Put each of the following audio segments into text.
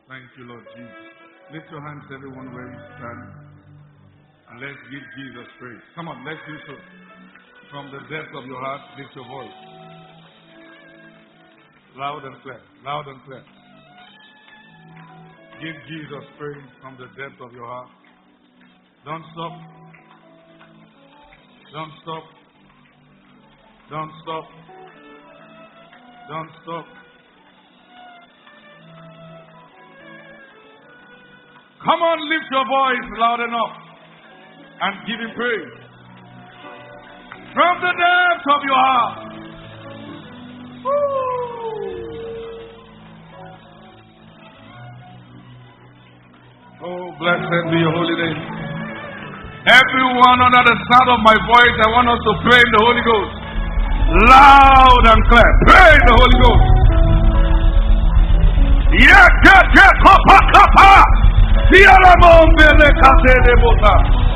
Thank you, Lord Jesus. Lift your hands, everyone, where you stand. And let's give Jesus praise. Come on, let's do so. From the depth of your heart, lift your voice. Loud and clear. Loud and clear. Give Jesus praise from the depth of your heart. Don't stop. Don't stop. Don't stop. Don't stop. Come on, lift your voice loud enough and give him praise. From the depth of your heart. Oh, blessed be your holy name. Everyone under the sound of my voice, I want us to pray in the Holy Ghost. Loud and clear. Pray in the Holy Ghost. Yeah, kapa, kapa. Diaramon bele kate de bota.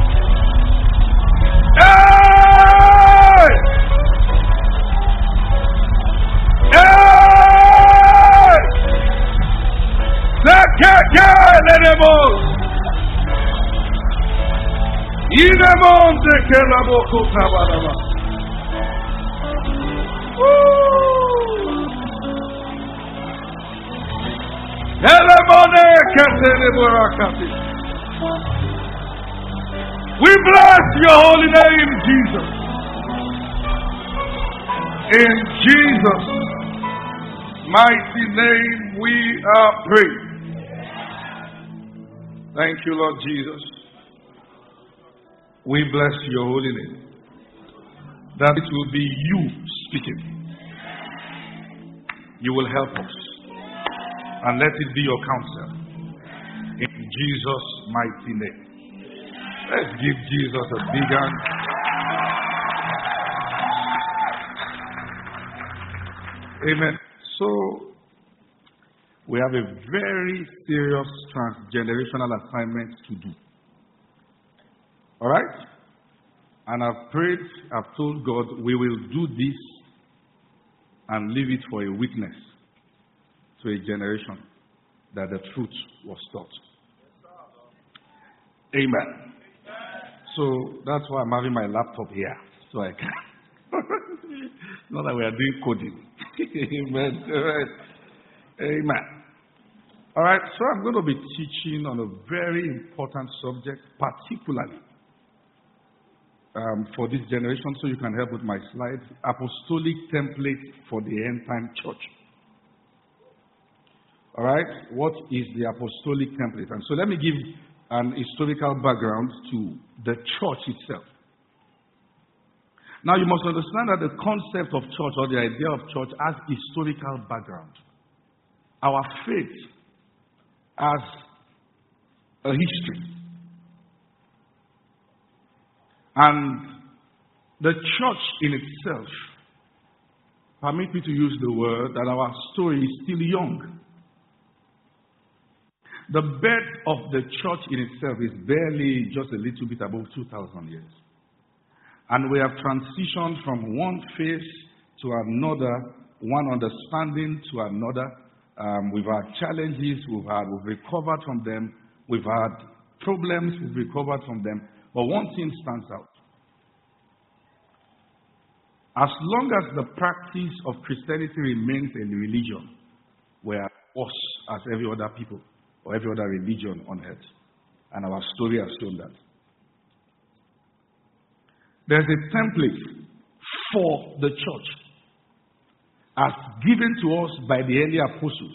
Hey! Hey! Sekeke lenemos. Inemon de kelaboko tabaraba. We bless your holy name, Jesus. In Jesus' mighty name we are praying. Thank you, Lord Jesus. We bless your holy name. That it will be you speaking. You will help us. And let it be your counsel. In Jesus' mighty name. Let's give Jesus a big hand. Amen. So, we have a very serious transgenerational assignment to do. Alright? And I've prayed, I've told God, we will do this and leave it for a witness to a generation that the truth was taught. Amen. So that's why I'm having my laptop here, so I can. Not that we are doing coding. Amen. All right. Amen. All right. So I'm going to be teaching on a very important subject, particularly for this generation. So you can help with my slides: apostolic template for the end time church. All right, what is the apostolic template? And so let me give an historical background to the church itself. Now you must understand that the concept of church or the idea of church has historical background. Our faith has a history. And the church in itself, permit me to use the word, that our story is still young. The birth of the church in itself is barely just a little bit above 2,000 years. And we have transitioned from one phase to another, one understanding to another. We've had challenges, we've recovered from them. We've had problems, we've recovered from them. But one thing stands out. As long as the practice of Christianity remains a religion, we are us as every other people or every other religion on earth. And our story has shown that. There's a template for the church as given to us by the early apostles,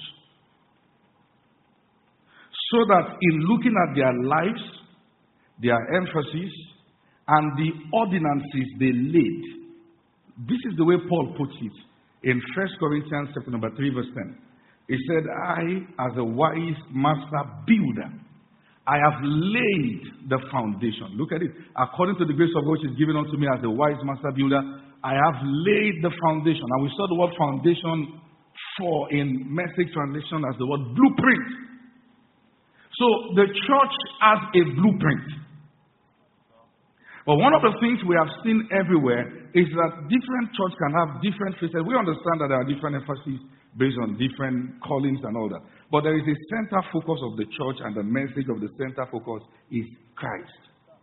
so that in looking at their lives, their emphasis, and the ordinances they laid, this is the way Paul puts it in 1 Corinthians chapter number 3 verse 10. He said, I, as a wise master builder, I have laid the foundation. Look at it. According to the grace of God which is given unto me as a wise master builder, I have laid the foundation. And we saw the word foundation for in Message translation as the word blueprint. So the church has a blueprint. But one of the things we have seen everywhere is that different church can have different faces. We understand that there are different emphases based on different callings and all that. But there is a center focus of the church, and the message of the center focus is Christ.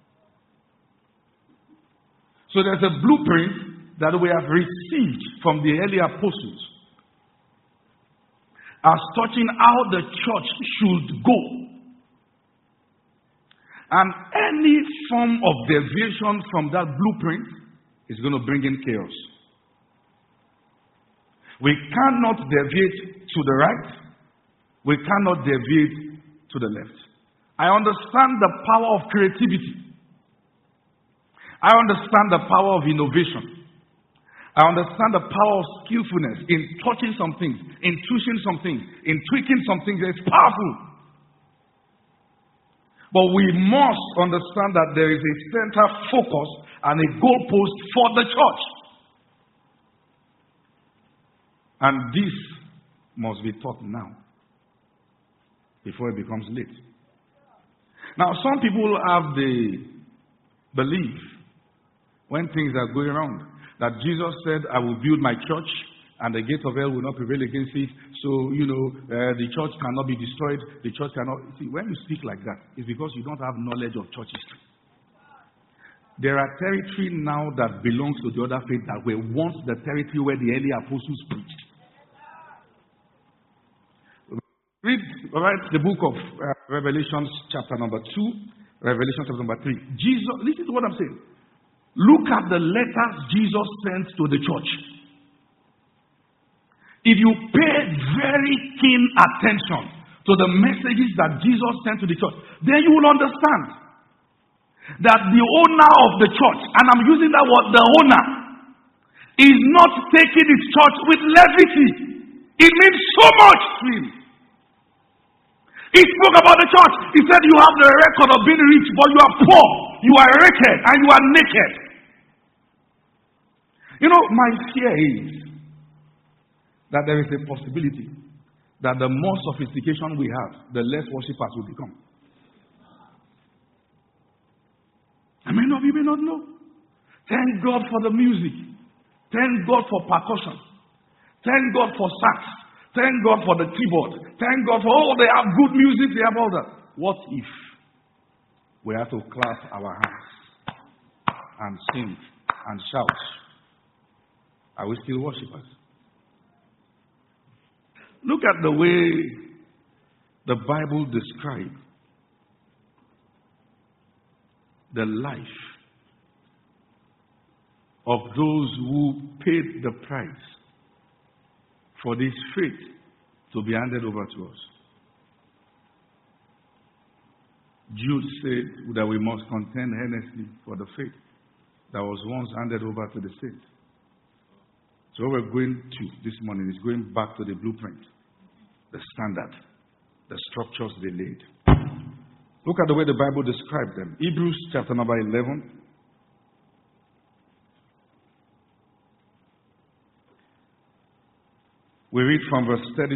So there's a blueprint that we have received from the early apostles as touching how the church should go. And any form of deviation from that blueprint is going to bring in chaos. We cannot deviate to the right. We cannot deviate to the left. I understand the power of creativity. I understand the power of innovation. I understand the power of skillfulness in touching some things, in tweaking some things, in tweaking some things. It's powerful. But we must understand that there is a center focus and a goalpost for the church. And this must be taught now, before it becomes late. Now, some people have the belief, when things are going wrong, that Jesus said, I will build my church, and the gate of hell will not prevail against it. So, the church cannot be destroyed. The church cannot. See, when you speak like that, it's because you don't have knowledge of church history. There are territory now that belongs to the other faith that were once the territory where the early apostles preached. Read the book of Revelation chapter number 2, Revelation chapter number 3. Jesus, listen to what I'm saying. Look at the letters Jesus sent to the church. If you pay very keen attention to the messages that Jesus sent to the church, then you will understand that the owner of the church, and I'm using that word, the owner, is not taking his church with levity. It means so much to him. He spoke about the church. He said, you have the record of being rich, but you are poor, you are wretched, and you are naked. My fear is that there is a possibility that the more sophistication we have, the less worshippers will become. Many of you may not know. Thank God for the music. Thank God for percussion. Thank God for sax. Thank God for the keyboard. Thank God for, they have good music, they have all that. What if we have to clap our hands and sing and shout? Are we still worshippers? Look at the way the Bible describes the life of those who paid the price for this faith to be handed over to us. Jude said that we must contend earnestly for the faith that was once handed over to the saints. So what we're going to this morning is going back to the blueprint, the standard, the structures they laid. Look at the way the Bible describes them. Hebrews chapter number 11. We read from verse 32.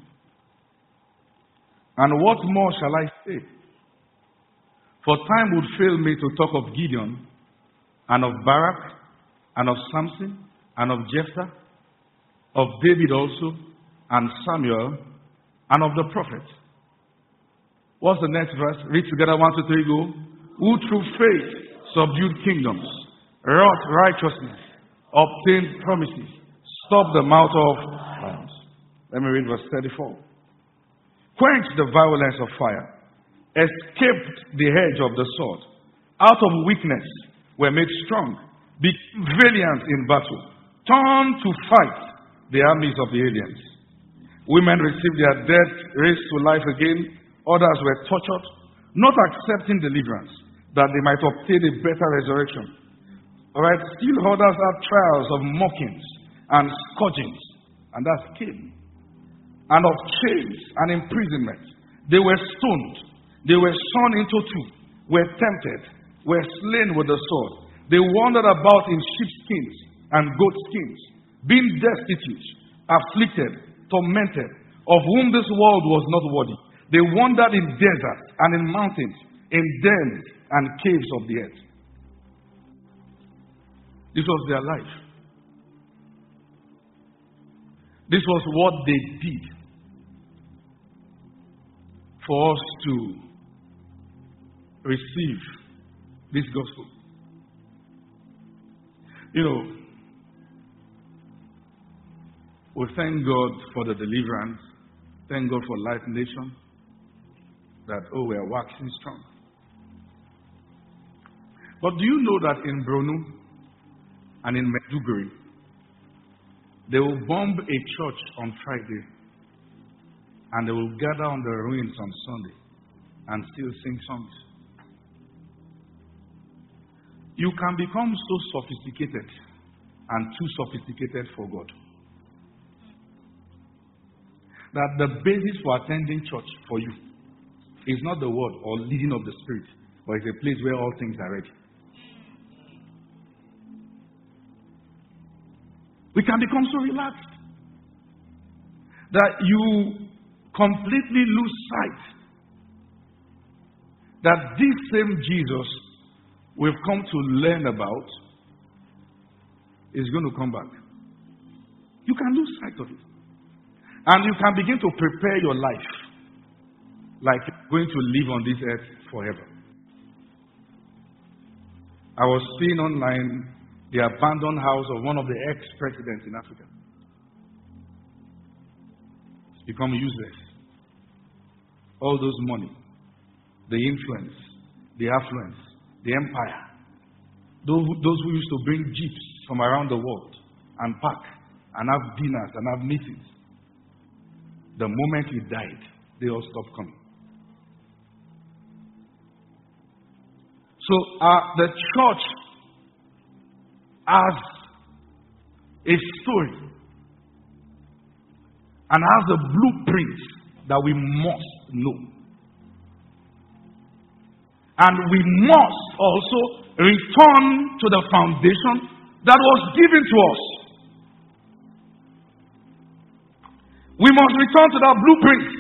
And what more shall I say? For time would fail me to talk of Gideon, and of Barak, and of Samson, and of Jephthah, of David also, and Samuel, and of the prophets. What's the next verse? Read together, 1, 2, 3, go. Who through faith subdued kingdoms, wrought righteousness, obtained promises, stopped the mouth of lions. Let me read verse 34. Quenched the violence of fire, escaped the edge of the sword, out of weakness were made strong, became valiant in battle, turned to fight the armies of the aliens. Women received their dead raised to life again. Others were tortured, not accepting deliverance, that they might obtain a better resurrection. Alright, still others had trials of mockings and scourgings, and that's killing, and of chains and imprisonment. They were stoned, they were sawn into two, were tempted, were slain with the sword. They wandered about in sheepskins and goatskins, being destitute, afflicted, tormented, of whom this world was not worthy. They wandered in deserts and in mountains, in dens and caves of the earth. This was their life. This was what they did for us to receive this gospel. You know, we thank God for the deliverance. Thank God for Life Nation. That, we are waxing strong. But do you know that in Bronu and in Medjugorje, they will bomb a church on Friday and they will gather on the ruins on Sunday and still sing songs? You can become so sophisticated and too sophisticated for God that the basis for attending church for you is not the word or leading of the Spirit, but it's a place where all things are ready. We can become so relaxed that you completely lose sight that this same Jesus we've come to learn about is going to come back. You can lose sight of it. And you can begin to prepare your life like you're going to live on this earth forever. I was seeing online the abandoned house of one of the ex-presidents in Africa. It's become useless. All those money, the influence, the affluence, the empire, those who used to bring jeeps from around the world and park and have dinners and have meetings, the moment he died, they all stopped coming. So the church has a story and has a blueprint that we must know. And we must also return to the foundation that was given to us. We must return to that blueprint.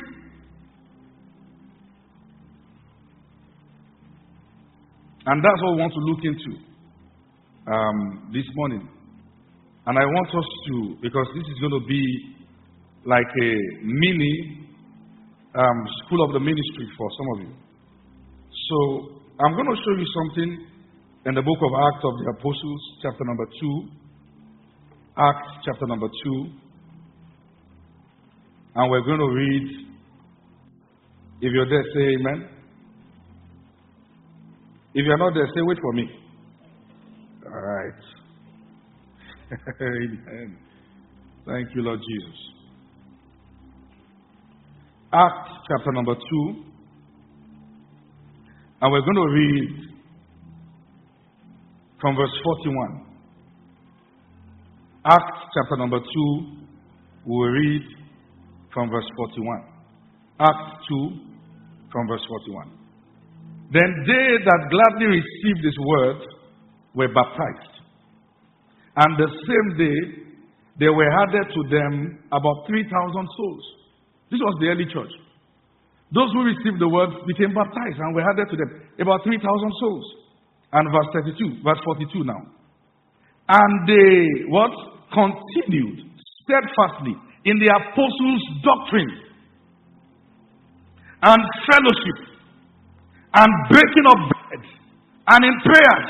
And that's what we want to look into this morning. And I want us to, because this is going to be like a mini school of the ministry for some of you. So I'm going to show you something in the book of Acts of the Apostles, chapter number 2. Acts chapter number 2. And we're going to read, if you're there, say amen. If you're not there, say wait for me. All right. Amen. Thank you, Lord Jesus. Acts chapter number 2. And we're going to read from verse 41. Acts chapter number 2, we'll read from verse 41. Acts 2, from verse 41. Then they that gladly received his word were baptized. And the same day, there were added to them about 3,000 souls. This was the early church. Those who received the word became baptized and were added to them. About 3,000 souls. And verse 42 now. And they, what? Continued steadfastly in the apostles' doctrine and fellowship and breaking of bread and in prayers.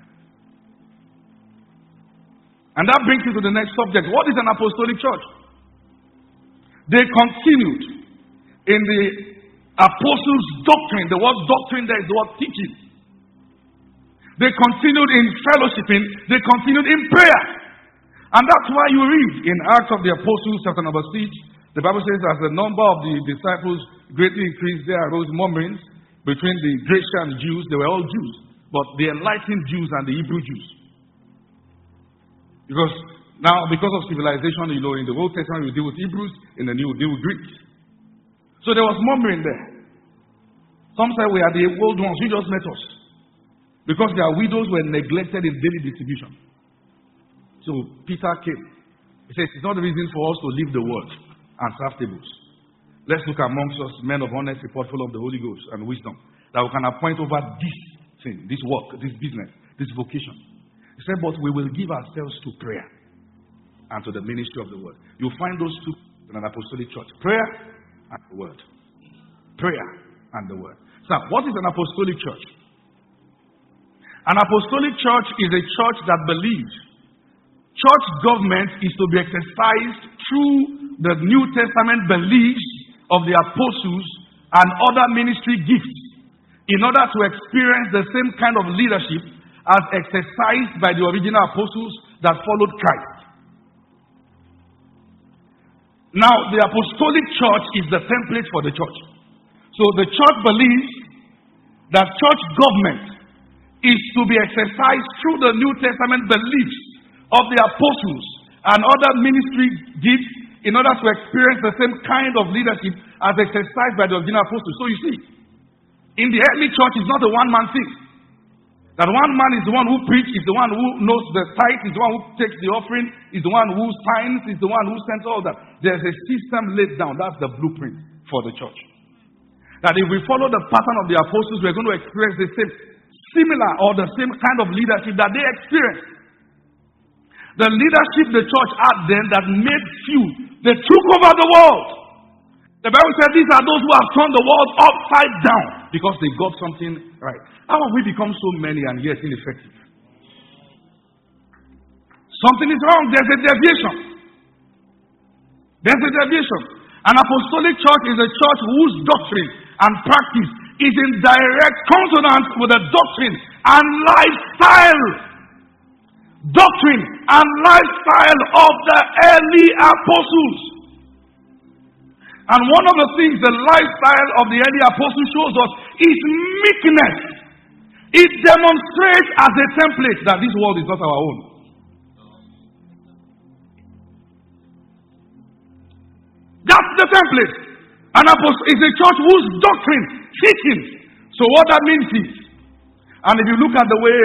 And that brings you to the next subject. What is an apostolic church? They continued in the apostles' doctrine. The word doctrine there is the word teaching. They continued in fellowshipping. They continued in prayer. And that's why you read in Acts of the Apostles, chapter number 6, the Bible says, as the number of the disciples greatly increased, there arose murmurings between the Grecian Jews. They were all Jews, but the enlightened Jews and the Hebrew Jews. Because of civilization, in the Old Testament we deal with Hebrews, in the New we deal with Greeks. So there was murmuring there. Some said we are the old ones, you just met us. Because their widows were neglected in daily distribution. So Peter came. He says, it's not the reason for us to leave the world and serve tables. Let's look amongst us men of honesty, full of the Holy Ghost and wisdom, that we can appoint over this thing, this work, this business, this vocation. He said, but we will give ourselves to prayer and to the ministry of the word. You'll find those two in an apostolic church. Prayer and the word. Prayer and the word. So, what is an apostolic church? An apostolic church is a church that believes church government is to be exercised through the New Testament beliefs of the apostles and other ministry gifts in order to experience the same kind of leadership as exercised by the original apostles that followed Christ. Now, the apostolic church is the template for the church. So the church believes that church government is to be exercised through the New Testament beliefs of the apostles and other ministry gifts in order to experience the same kind of leadership as exercised by the original apostles. So you see, in the early church, it's not a one-man thing. That one man is the one who preaches, is the one who knows the tithe, is the one who takes the offering, is the one who signs, is the one who sends all that. There's a system laid down. That's the blueprint for the church. That if we follow the pattern of the apostles, we're going to experience the same, similar or the same kind of leadership that they experienced. The leadership the church had then that made few, they took over the world. The Bible said these are those who have turned the world upside down because they got something right. How have we become so many and yet ineffective? Something is wrong. There's a deviation. There's a deviation. An apostolic church is a church whose doctrine and practice is in direct consonance with the doctrine and lifestyle. Doctrine and lifestyle of the early apostles. And one of the things the lifestyle of the early apostles shows us is meekness. It demonstrates as a template that this world is not our own. That's the template. An apostle is a church whose doctrine, teachings. So what that means is, and if you look at the way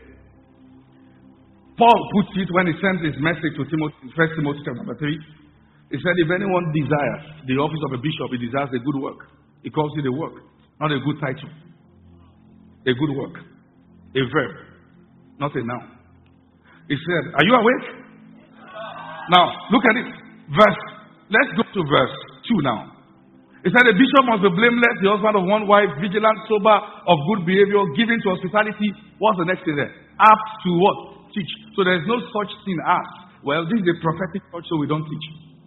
Paul puts it when he sends his message to Timothy, 1 Timothy chapter 3, he said, if anyone desires the office of a bishop, he desires a good work. He calls it a work, not a good title. A good work. A verb, not a noun. He said, are you awake? Now, look at it. Let's go to verse 2 now. He said, a bishop must be blameless, the husband of one wife, vigilant, sober, of good behavior, given to hospitality. What's the next thing there? Apt to what? Teach. So there is no such thing as, well, this is a prophetic church, so we don't teach.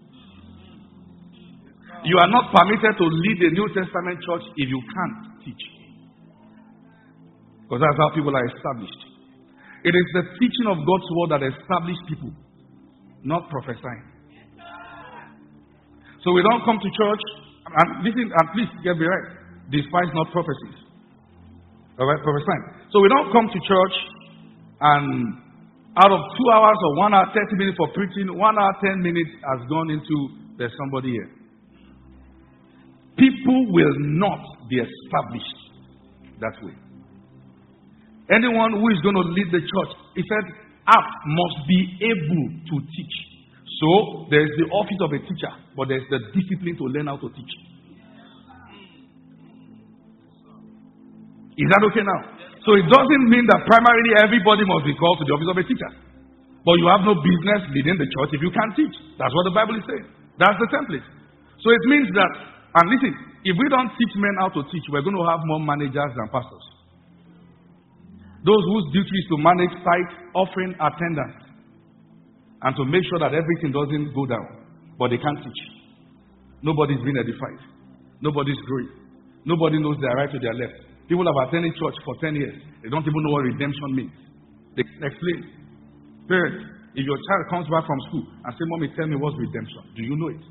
You are not permitted to lead a New Testament church if you can't teach. Because that's how people are established. It is the teaching of God's word that establishes people, not prophesying. So we don't come to church, and listen, and please get me right, despise not prophecies. Alright, prophesying. So we don't come to church and out of 2 hours or 1 hour, 30 minutes for preaching, 1 hour, 10 minutes has gone into there's somebody here. People will not be established that way. Anyone who is going to lead the church, he said, must be able to teach. So, there is the office of a teacher, but there is the discipline to learn how to teach. Is that okay now? So, it doesn't mean that primarily everybody must be called to the office of a teacher. But you have no business leading the church if you can't teach. That's what the Bible is saying. That's the template. So, it means that, and listen, if we don't teach men how to teach, we're going to have more managers than pastors. Those whose duty is to manage tithe, offering, attendance, and to make sure that everything doesn't go down. But they can't teach. Nobody's being edified. Nobody's growing. Nobody knows their right to their left. People have attended church for 10 years. They don't even know what redemption means. They can explain. Parents, if your child comes back from school and says, Mommy, tell me what's redemption. Do you know it?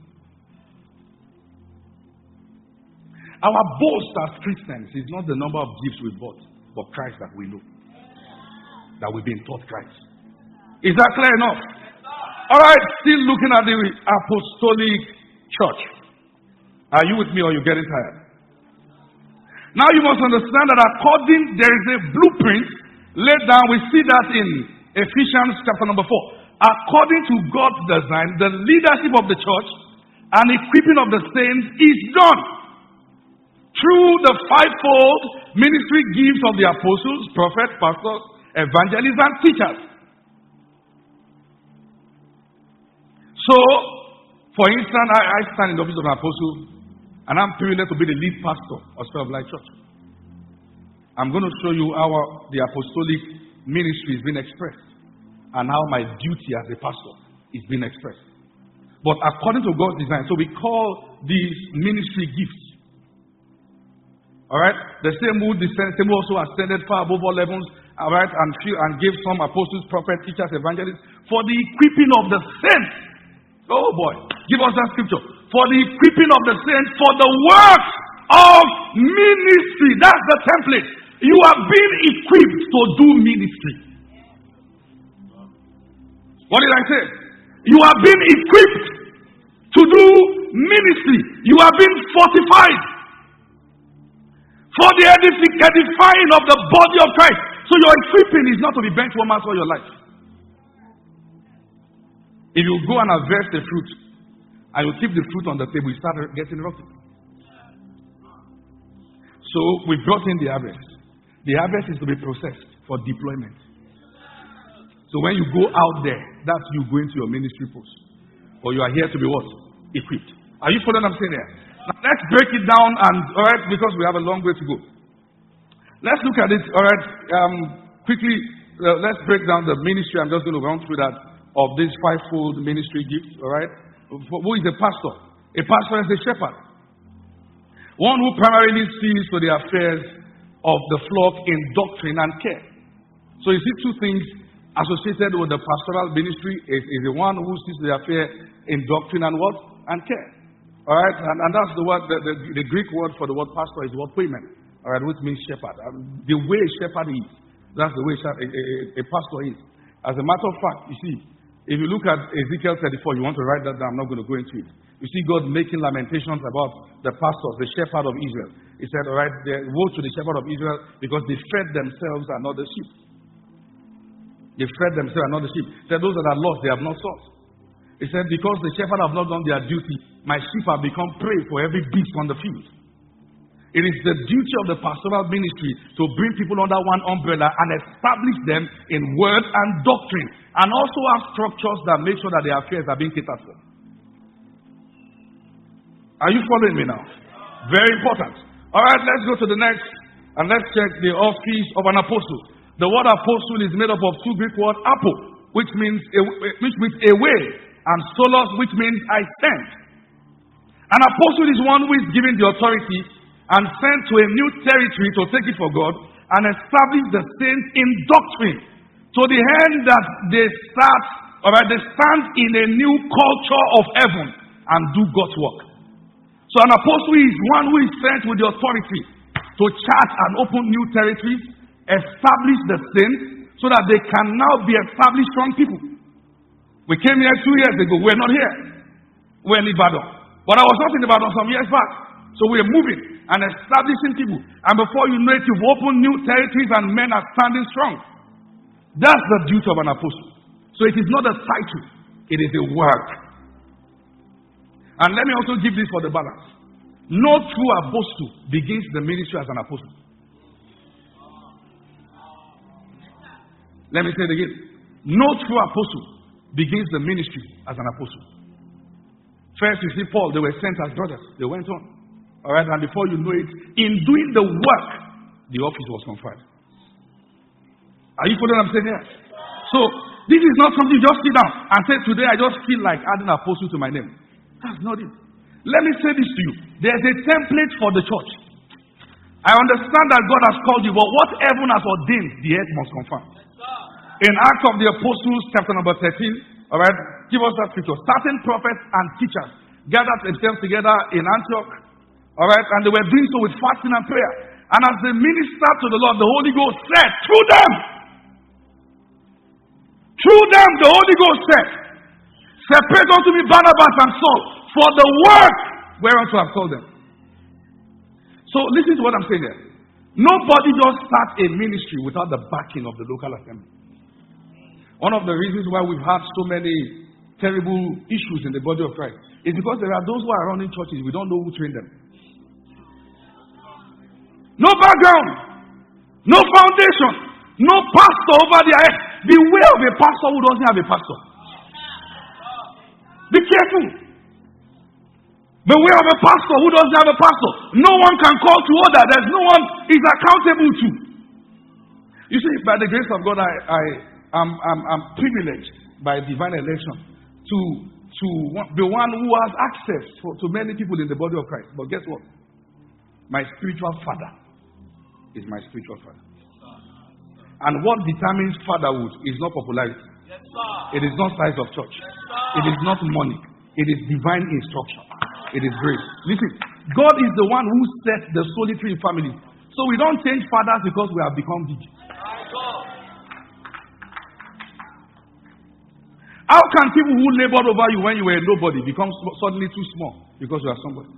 Our boast as Christians is not the number of gifts we bought, but Christ that we know. That we've been taught Christ. Is that clear enough? Alright, still looking at the apostolic church. Are you with me or are you getting tired? Now you must understand that there is a blueprint laid down. We see that in Ephesians chapter number 4. According to God's design, the leadership of the church and equipping of the saints is done through the fivefold ministry gifts of the apostles, prophets, pastors, evangelists, and teachers. So, for instance, I stand in the office of an apostle, and I'm privileged to be the lead pastor of Spirit of Light Church. I'm going to show you how the apostolic ministry is being expressed, and how my duty as a pastor is being expressed. But according to God's design, so we call these ministry gifts. Alright? The same who descended, same who also ascended far above all heavens, alright, and gave some apostles, prophets, teachers, evangelists, for the equipping of the saints. Oh boy, give us that scripture. For the equipping of the saints, for the work of ministry. That's the template. You are being equipped to do ministry. What did I say? You are being equipped to do ministry. You are being fortified for the edifying of the body of Christ. So your equipping is not to be bench warmers all your life. If you go and harvest the fruit and you keep the fruit on the table, you start getting rotten. So we brought in the harvest. The harvest is to be processed for deployment. So when you go out there, that's you going to your ministry post. Or you are here to be what? Equipped. Are you following what I'm saying here? Now let's break it down, and alright, because we have a long way to go. Let's look at it, alright, quickly. Let's break down the ministry. I'm just going to run through that of these fivefold ministry gifts, alright? Who is a pastor? A pastor is a shepherd. One who primarily sees to the affairs of the flock in doctrine and care. So you see two things associated with the pastoral ministry is the one who sees the affair in doctrine and what? And care. Alright? And that's the word, the Greek word for the word pastor is what? Poimen. Alright, which means shepherd. The way a shepherd is, that's the way a pastor is. As a matter of fact, you see, if you look at Ezekiel 34, you want to write that down, I'm not going to go into it. You see God making lamentations about the pastors, the shepherd of Israel. He said, alright, woe to the shepherd of Israel because they fed themselves and not the sheep. They fed themselves and not the sheep. He said, those that are lost, they have not sought. He said, because the shepherd have not done their duty, my sheep have become prey for every beast on the field. It is the duty of the pastoral ministry to bring people under one umbrella and establish them in word and doctrine, and also have structures that make sure that their affairs are being catered for. Are you following me now? Very important. Alright, let's go to the next, and let's check the office of an apostle. The word apostle is made up of two Greek words, apo, which means a way, and solos, which means I sent. An apostle is one who is given the authority and sent to a new territory to take it for God and establish the saints in doctrine, to the end that they stand in a new culture of heaven and do God's work. So an apostle is one who is sent with the authority to chart and open new territories, establish the saints, so that they can now be established strong people. We came here 2 years ago. We're not here. We're in Ibadan. But I was not in Ibadan some years back. So we're moving and establishing people. And before you know it, you've opened new territories and men are standing strong. That's the duty of an apostle. So it is not a title. It is a work. And let me also give this for the balance. No true apostle begins the ministry as an apostle. Let me say it again. No true apostle begins the ministry as an apostle. First, you see Paul, they were sent as brothers. They went on. Alright, and before you know it, in doing the work, the office was conferred. Are you following what I'm saying here? So, this is not something you just sit down and say, today I just feel like adding apostle to my name. That's not it. Let me say this to you. There's a template for the church. I understand that God has called you, but what heaven has ordained, the earth must confirm. In Acts of the Apostles, chapter number 13, alright, give us that scripture. Certain prophets and teachers gathered themselves together in Antioch, alright, and they were doing so with fasting and prayer. And as they ministered to the Lord, the Holy Ghost said, through them, the Holy Ghost said, separate unto me Barnabas and Saul for the work whereunto I have called them. So listen to what I'm saying here. Nobody just starts a ministry without the backing of the local assembly. One of the reasons why we've had so many terrible issues in the body of Christ is because there are those who are running churches, we don't know who trained them. No background, no foundation, no pastor over their head. Beware of a pastor who doesn't have a pastor. Be careful. Beware of a pastor who doesn't have a pastor. No one can call to order. There's no one is accountable to. You see, by the grace of God, I'm privileged by divine election to be one who has access to many people in the body of Christ. But guess what? My spiritual father is my spiritual father. And what determines fatherhood is not popularity. It is not size of church. It is not money. It is divine instruction. It is grace. Listen, God is the one who set the solitary in family. So we don't change fathers because we have become big. How can people who labored over you when you were nobody become suddenly too small because you are somebody?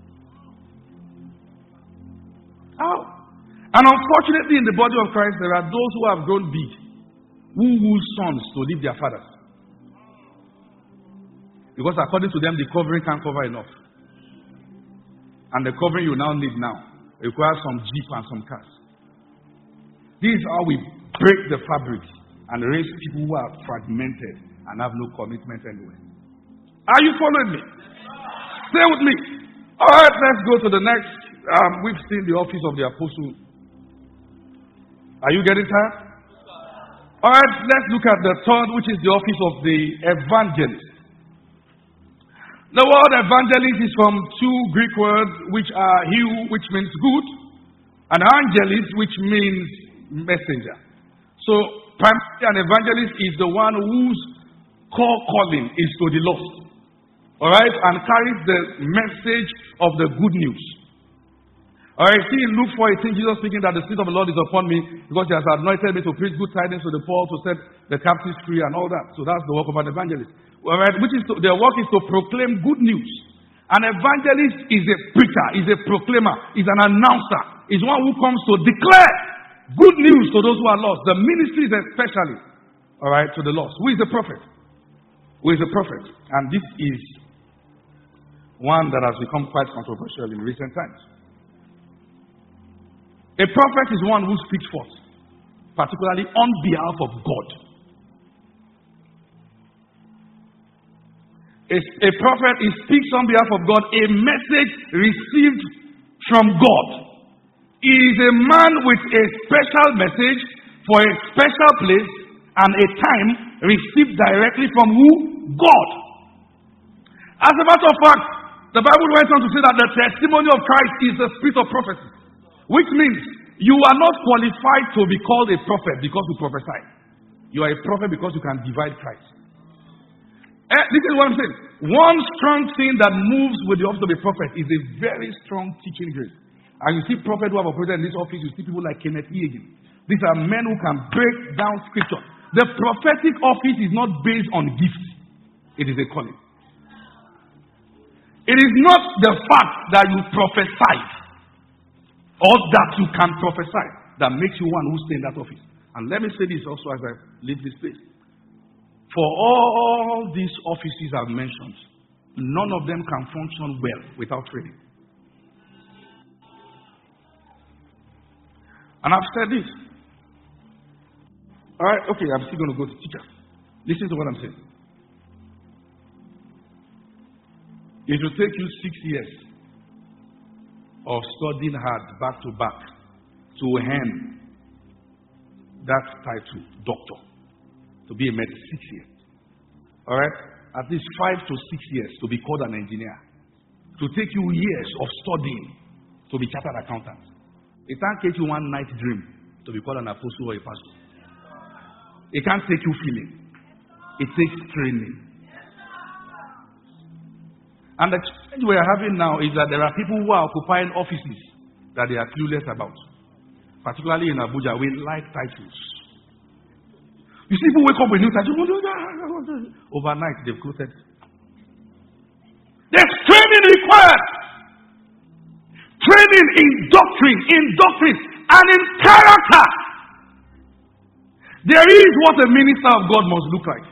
How? And unfortunately, in the body of Christ, there are those who have grown big, who lose sons to leave their fathers. Because according to them, the covering can't cover enough. And the covering you now need now requires some jeep and some cars. This is how we break the fabric and raise people who are fragmented and have no commitment anywhere. Are you following me? Stay with me. All right, let's go to the next. We've seen the office of the apostle. Are you getting tired? All right, let's look at the third, which is the office of the evangelist. The word evangelist is from two Greek words, which are heu, which means good, and angelis, which means messenger. So, primarily an evangelist is the one whose calling is to the lost. All right, and carries the message of the good news. All right, see in Luke 4:18, Jesus speaking that the Spirit of the Lord is upon me because He has anointed me to preach good tidings to the poor, to set the captives free, and all that. So that's the work of an evangelist. All right, their work is to proclaim good news. An evangelist is a preacher, is a proclaimer, is an announcer, is one who comes to declare good news to those who are lost. The ministry is especially, all right, to the lost. Who is the prophet? Who is the prophet? And this is one that has become quite controversial in recent times. A prophet is one who speaks forth, particularly on behalf of God. A prophet speaks on behalf of God, a message received from God. He is a man with a special message for a special place and a time received directly from who? God. As a matter of fact, the Bible went on to say that the testimony of Christ is the spirit of prophecy, which means you are not qualified to be called a prophet because you prophesy. You are a prophet because you can divide Christ. This is what I'm saying. One strong thing that moves with the office of a prophet is a very strong teaching grace. And you see prophets who have operated in this office, you see people like Kenneth Hagin. These are men who can break down scripture. The prophetic office is not based on gifts. It is a calling. It is not the fact that you prophesied or that you can prophesy that makes you one who stay in that office. And let me say this also as I leave this place. For all these offices I've mentioned, none of them can function well without training. And I've said this. All right, okay, I'm still going to go to teacher. Listen to what I'm saying. It will take you 6 years of studying hard back to back to earn that title, doctor, to be a medic. 6 years. All right? At least 5 to 6 years to be called an engineer. To take you years of studying to be chartered accountant. It can't take you one night dream to be called an apostle or a pastor. It can't take you feeling. It takes training. And the challenge we are having now is that there are people who are occupying offices that they are clueless about. Particularly in Abuja, we like titles. You see people wake up with new titles. Overnight, they've quoted. There's training required. Training in doctrine, and in character. There is what a minister of God must look like.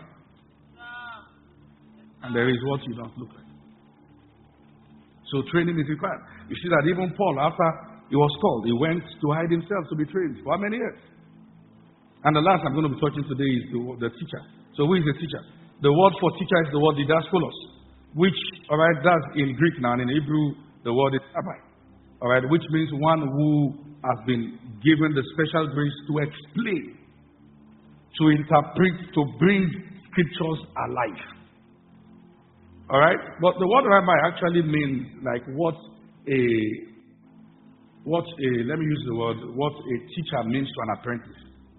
And there is what you don't look like. So training is required. You see that even Paul, after he was called, he went to hide himself to be trained for how many years? And the last I'm going to be touching today is the teacher. So who is the teacher? The word for teacher is the word didaskolos. which, all right, that's in Greek now, and in Hebrew, the word is rabbi, all right, which means one who has been given the special grace to explain, to interpret, to bring scriptures alive. All right, but the word rabbi actually means like what a let me use the word, what a teacher means to an apprentice.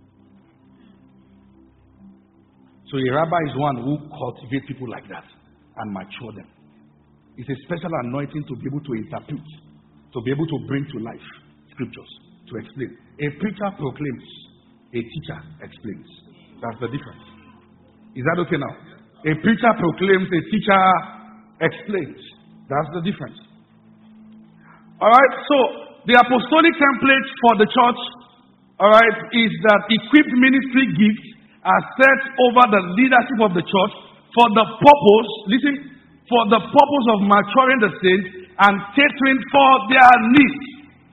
So a rabbi is one who cultivates people like that and mature them. It's a special anointing to be able to interpret, to be able to bring to life scriptures, to explain. A preacher proclaims, a teacher explains. That's the difference. Is that okay now? A preacher proclaims, a teacher explains. That's the difference. All right, so the apostolic template for the church, all right, is that equipped ministry gifts are set over the leadership of the church for the purpose, listen, for the purpose of maturing the saints and catering for their needs.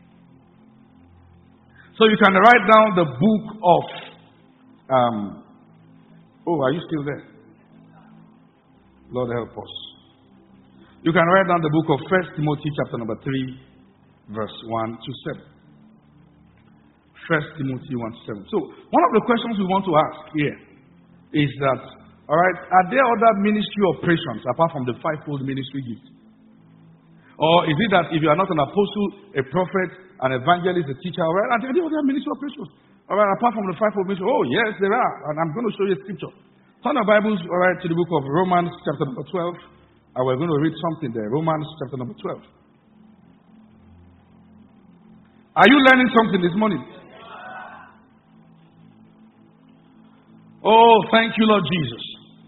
So you can write down the book of, are you still there? Lord help us. You can write down the book of 1 Timothy chapter number 3, verse 1 to 7. 1 Timothy 1 to 7. So, one of the questions we want to ask here is that, all right, are there other ministry operations apart from the fivefold ministry gift? Or is it that if you are not an apostle, a prophet, an evangelist, a teacher, all right, are there other ministry operations? All right, apart from the fivefold ministry? Oh, yes, there are. And I'm going to show you a scripture. Turn your Bibles, all right, to the book of Romans chapter number 12. And we're going to read something there. Romans chapter number 12. Are you learning something this morning? Oh, thank you, Lord Jesus.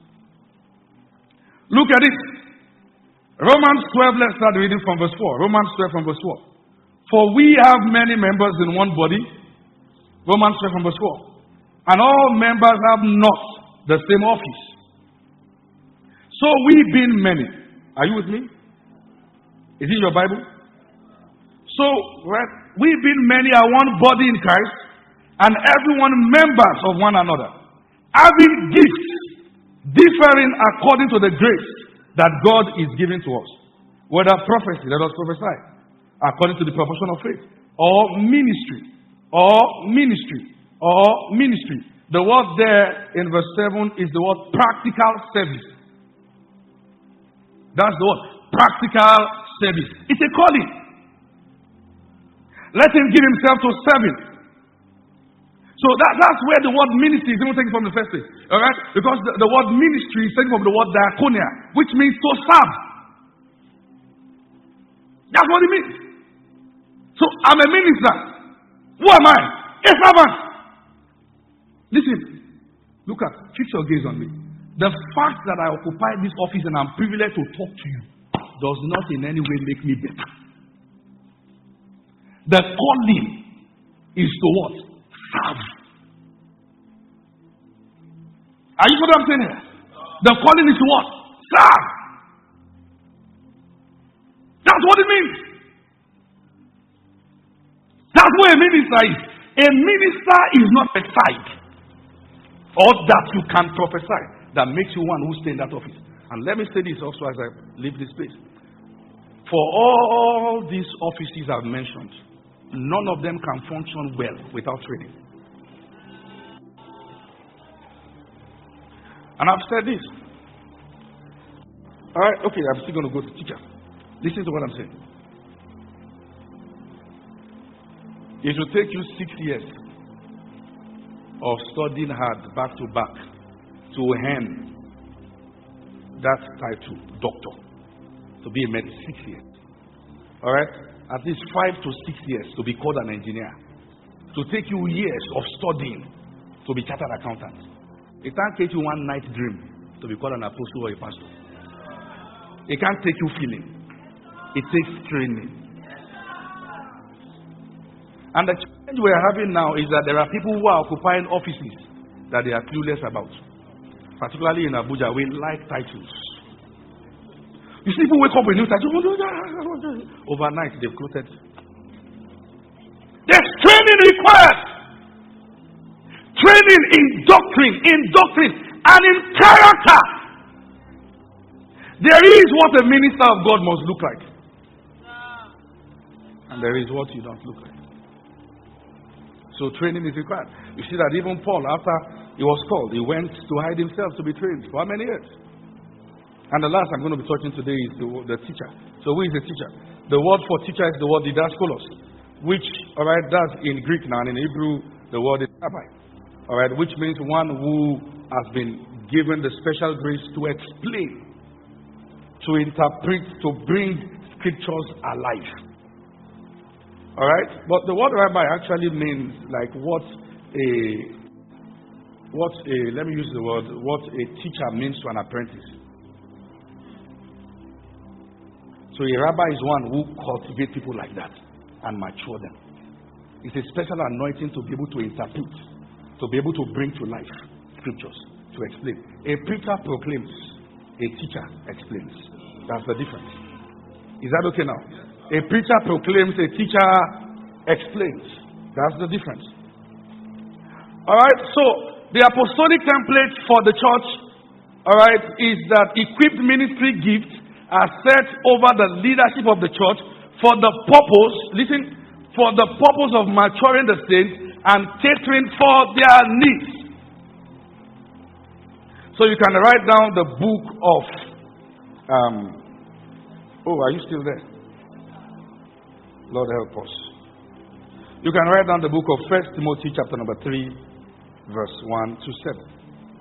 Look at it. Romans 12, let's start reading from verse 4. Romans 12 from verse 4. For we have many members in one body. Romans 12 from verse 4. And all members have not the same office. So we being many. Are you with me? Is it your Bible? So, right, we being many are one body in Christ, and everyone members of one another, having gifts differing according to the grace that God is giving to us. Whether prophecy, let us prophesy, according to the proportion of faith, or ministry, or ministry, or ministry. The word there in verse 7 is the word practical service. That's the word, practical service. It's a calling. Let him give himself to serving. So that's where the word ministry is even taken from the first place. Alright? Because the word ministry is taken from the word diakonia, which means to serve. That's what it means. So I'm a minister. Who am I? A servant. Listen. Look at, fix your gaze on me. The fact that I occupy this office and I'm privileged to talk to you does not in any way make me better. The calling is to what? Serve. Are you what I'm saying here? The calling is to what? Serve. That's what it means. That's what a minister is. A minister is not a side or that you can prophesy that makes you one who stay in that office. And let me say this also as I leave this place. For all these offices I've mentioned, none of them can function well without training. And I've said this. All right, okay, I'm still going to go to teacher. Listen to what I'm saying. It will take you 6 years of studying hard back to back to earn that title, doctor, to be a medic. 6 years. All right? At least 5 to 6 years to be called an engineer. To take you years of studying to be chartered accountant. It can't take you one night dream to be called an apostle or a pastor. It can't take you feeling. It takes training. And the challenge we are having now is that there are people who are occupying offices that they are clueless about. Particularly in Abuja, we like titles. You see people wake up with new titles. Overnight, they've quoted. There's training required. Training in doctrine, and in character. There is what a minister of God must look like. And there is what you don't look like. So training is required. You see that even Paul, after he was called, he went to hide himself to be trained for how many years? And the last I'm going to be touching today is the teacher. So who is the teacher? The word for teacher is the word didaskolos, which, alright, that's in Greek now, and in Hebrew, the word is rabbi. Alright, which means one who has been given the special grace to explain, to interpret, to bring scriptures alive. Alright? But the word rabbi actually means like what a teacher means to an apprentice. So a rabbi is one who cultivates people like that and mature them. It's a special anointing to be able to interpret, to be able to bring to life scriptures, to explain. A preacher proclaims, a teacher explains. That's the difference. Is that okay now? A preacher proclaims, a teacher explains. That's the difference. Alright, so the apostolic template for the church, alright, is that equipped ministry gifts are set over the leadership of the church for the purpose, listen, for the purpose of maturing the saints and catering for their needs. So you can write down the book of, are you still there? Lord help us. You can write down the book of 1 Timothy chapter number 3, verse 1 to 7.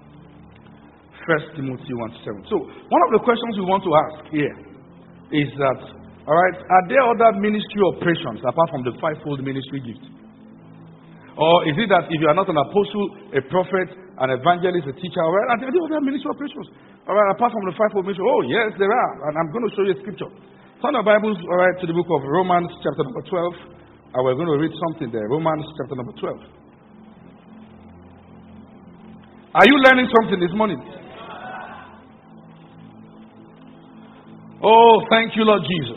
1 Timothy 1 to 7. So, one of the questions we want to ask here is that, alright, are there other ministry operations apart from the fivefold ministry gift? Or is it that if you are not an apostle, a prophet, an evangelist, a teacher, alright, are there other ministry operations? Alright, apart from the fivefold ministry? Oh, yes, there are. And I'm going to show you a scripture. Turn your Bibles, alright, to the book of Romans chapter number 12. And we're going to read something there. Romans chapter number 12. Are you learning something this morning? Oh, thank you, Lord Jesus.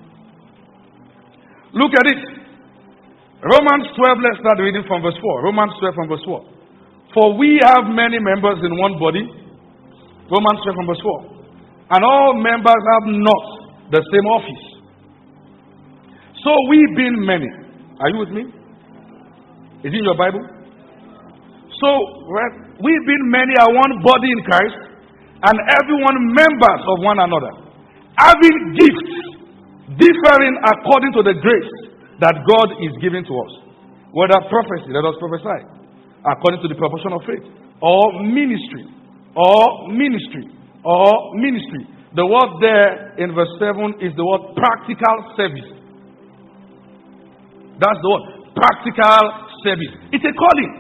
Look at it. Romans 12, let's start reading from verse 4. Romans 12 from verse 4. For we have many members in one body. Romans 12 from verse 4. And all members have not the same office. So we being many. Are you with me? Is it in your Bible? So we being many are one body in Christ, and everyone members of one another, having gifts differing according to the grace that God is giving to us. Whether prophecy, let us prophesy according to the proportion of faith, or ministry, or ministry, or ministry. The word there in verse 7 is the word practical service. That's the word, practical service. It's a calling.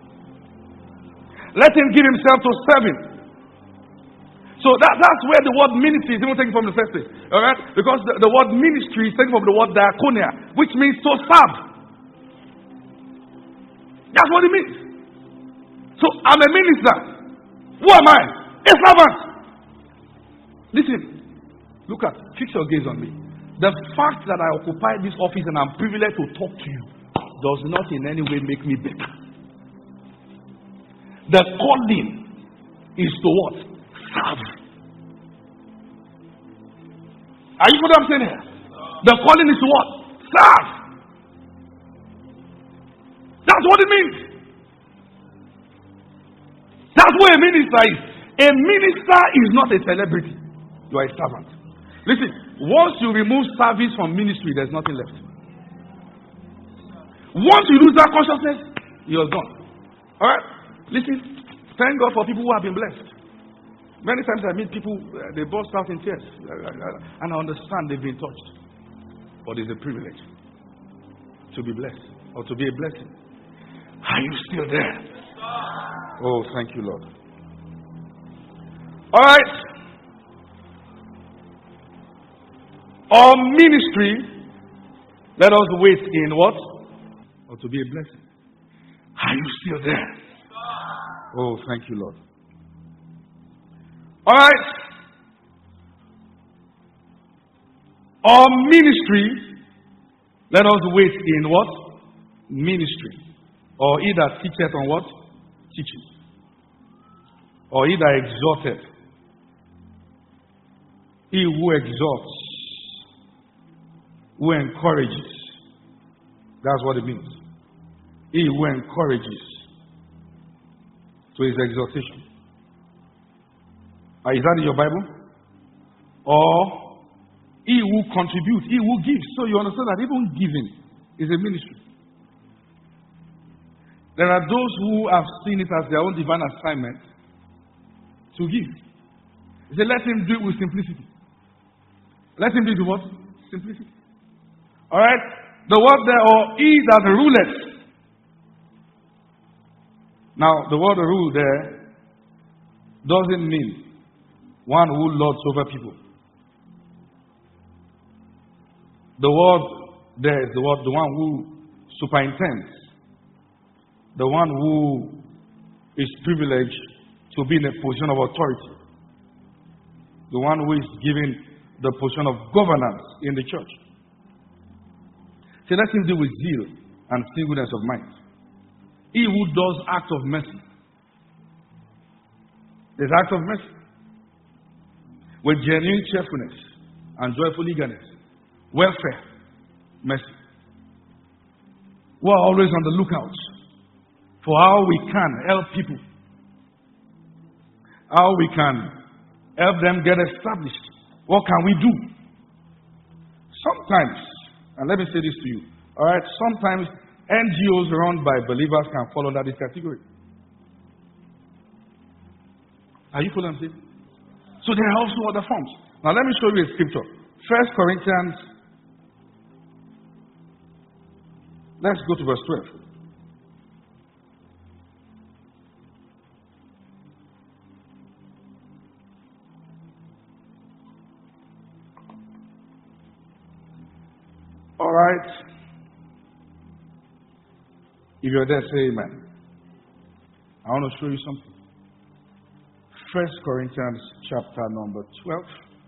Let him give himself to serve him. So that's where the word ministry is even taken from the first place. Alright? Because the word ministry is taken from the word diakonia, which means to serve. That's what it means. So I'm a minister. Who am I? A servant. Listen. Look at, fix your gaze on me. The fact that I occupy this office and I'm privileged to talk to you does not in any way make me better. The calling is to what? Serve. Are you what I'm saying here? The calling is to what? Serve. That's what it means. That's what a minister is. A minister is not a celebrity. You are a servant. Listen, once you remove service from ministry, there's nothing left. Once you lose that consciousness, you're gone. Alright? Listen, thank God for people who have been blessed. Many times I meet people, they burst out in tears. And I understand they've been touched. But it's a privilege to be blessed or to be a blessing. Are you still there? Oh, thank you, Lord. Alright. Our ministry, let us wait in what? Or to be a blessing. Are you still there? Oh, thank you, Lord. Alright. Our ministry, let us wait in what? Ministry. Or he that teacheth on what? Teaching. Or he that exhorteth. He who exhorts, who encourages. That's what it means. He who encourages to his exhortation. Is that in your Bible? Or he who contributes, he who gives. So you understand that even giving is a ministry. There are those who have seen it as their own divine assignment to give. He said, let him do it with simplicity. Let him do it with what? Simplicity. Alright? The word there, or he that ruleth. Now, the word rule there doesn't mean one who lords over people. The word there is the one who superintends. The one who is privileged to be in a position of authority. The one who is given the position of governance in the church. So let him deal with zeal and singleness of mind. He who does act of mercy. There's act of mercy. With genuine cheerfulness and joyful eagerness. Welfare. Mercy. We are always on the lookout for how we can help people. How we can help them get established. What can we do? Sometimes, and let me say this to you, alright, sometimes NGOs run by believers can fall under this category. Are you following me? So there are also other forms. Now let me show you a scripture. 1 Corinthians, let's go to verse 12. All right. If you're there, say amen. I want to show you something. 1 Corinthians chapter number 12.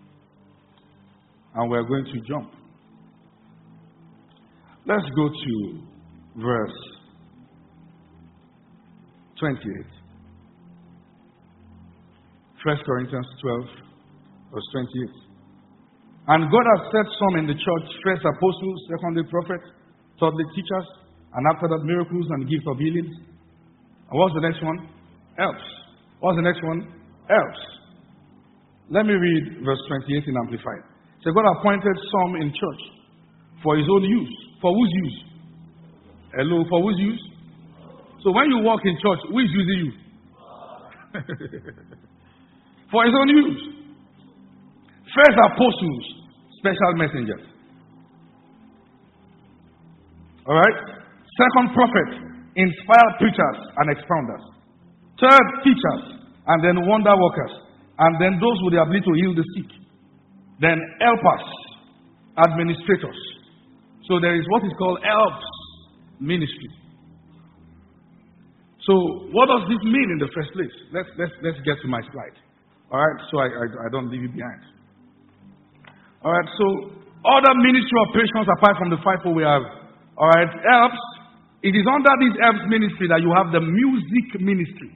And we're going to jump. Let's go to verse 28. 1 Corinthians 12, verse 28. And God has set some in the church, first apostles, secondly prophets, thirdly teachers, and after that miracles and gifts of healings. And what's the next one? Helps. What's the next one? Helps. Let me read verse 28 in Amplified. So God appointed some in church for his own use. For whose use? Hello, for whose use? So when you walk in church, who is using you? For his own use. First apostles, special messengers. Alright? Second prophet, inspired preachers and expounders. Third, teachers, and then wonder workers. And then those with the ability to heal the sick. Then helpers, administrators. So there is what is called helps ministry. So what does this mean in the first place? Let's get to my slide. Alright, so I don't leave you behind. Alright, so other ministry operations apart from the fivefold we have. Alright, helps. It is under this helps ministry that you have the music ministry.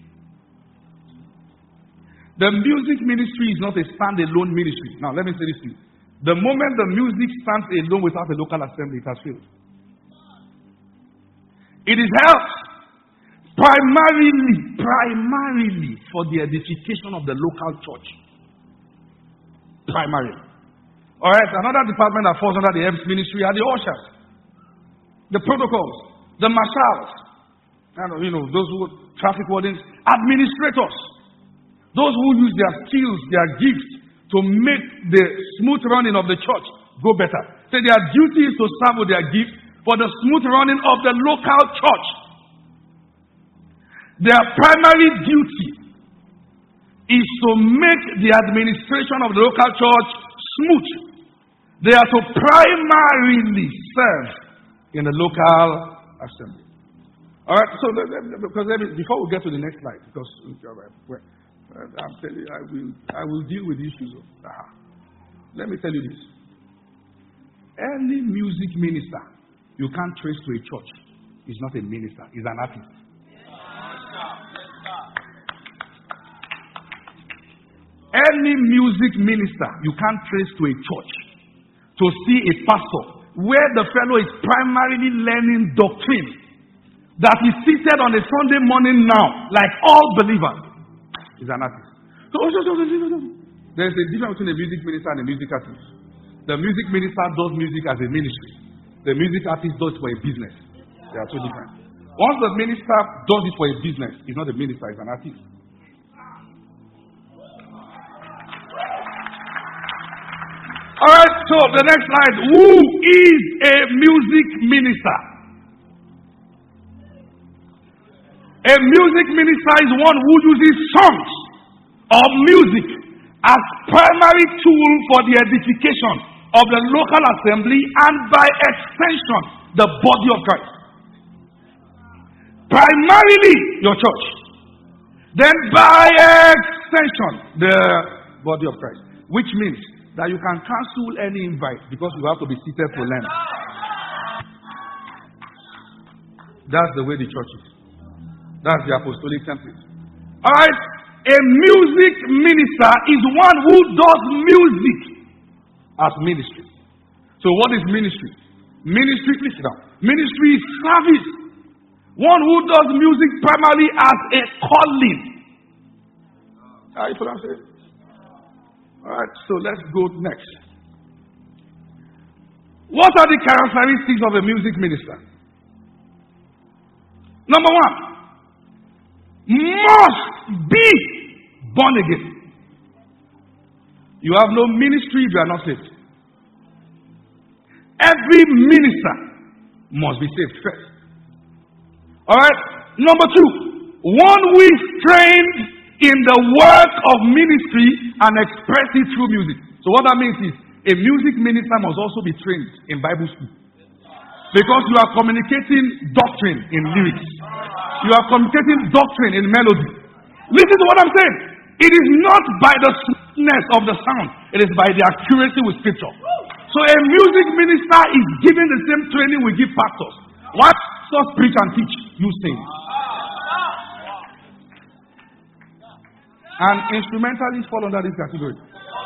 The music ministry is not a standalone ministry. Now, let me say this to you. The moment the music stands alone without a local assembly, it has failed. It is helped primarily for the edification of the local church. Primarily. Alright, another department that falls under the helps ministry are the ushers, the protocols, the marshals, those who traffic wardens, administrators. Those who use their skills, their gifts to make the smooth running of the church go better. So their duty is to serve with their gifts for the smooth running of the local church. Their primary duty is to make the administration of the local church smooth. They are to primarily serve in the local assembly. All right, so before we get to the next slide, because I'm telling you, I will deal with issues. Let me tell you this. Any music minister you can't trace to a church is not a minister, is an artist. Any music minister you can't trace to a church to see a pastor where the fellow is primarily learning doctrine that is seated on a Sunday morning now, like all believers, is an artist. So, there is a difference between a music minister and a music artist. The music minister does music as a ministry. The music artist does it for a business. They are two different. Once the minister does it for a business, he's not a minister, he's an artist. Alright, so the next slide. Who is a music minister? A music minister is one who uses songs or music as primary tool for the edification of the local assembly and by extension, the body of Christ. Primarily your church. Then by extension, the body of Christ. Which means that you can cancel any invite because you have to be seated to learn. That's the way the church is. That's the apostolic template. Alright, a music minister is one who does music as ministry. So what is ministry? Ministry, please sit down. Ministry is service. One who does music primarily as a calling. Are you following what I'm saying? Alright, so let's go next. What are the characteristics of a music minister? Number one, must be born again. You have no ministry if you are not saved. Every minister must be saved first. Alright, number two, one who is trained in the work of ministry and express it through music. So what that means is a music minister must also be trained in Bible school. Because you are communicating doctrine in lyrics. You are communicating doctrine in melody. Listen to what I'm saying. It is not by the sweetness of the sound. It is by the accuracy with scripture. So a music minister is given the same training we give pastors. What? Pastors preach and teach. You sing. And instrumentalists fall under this category.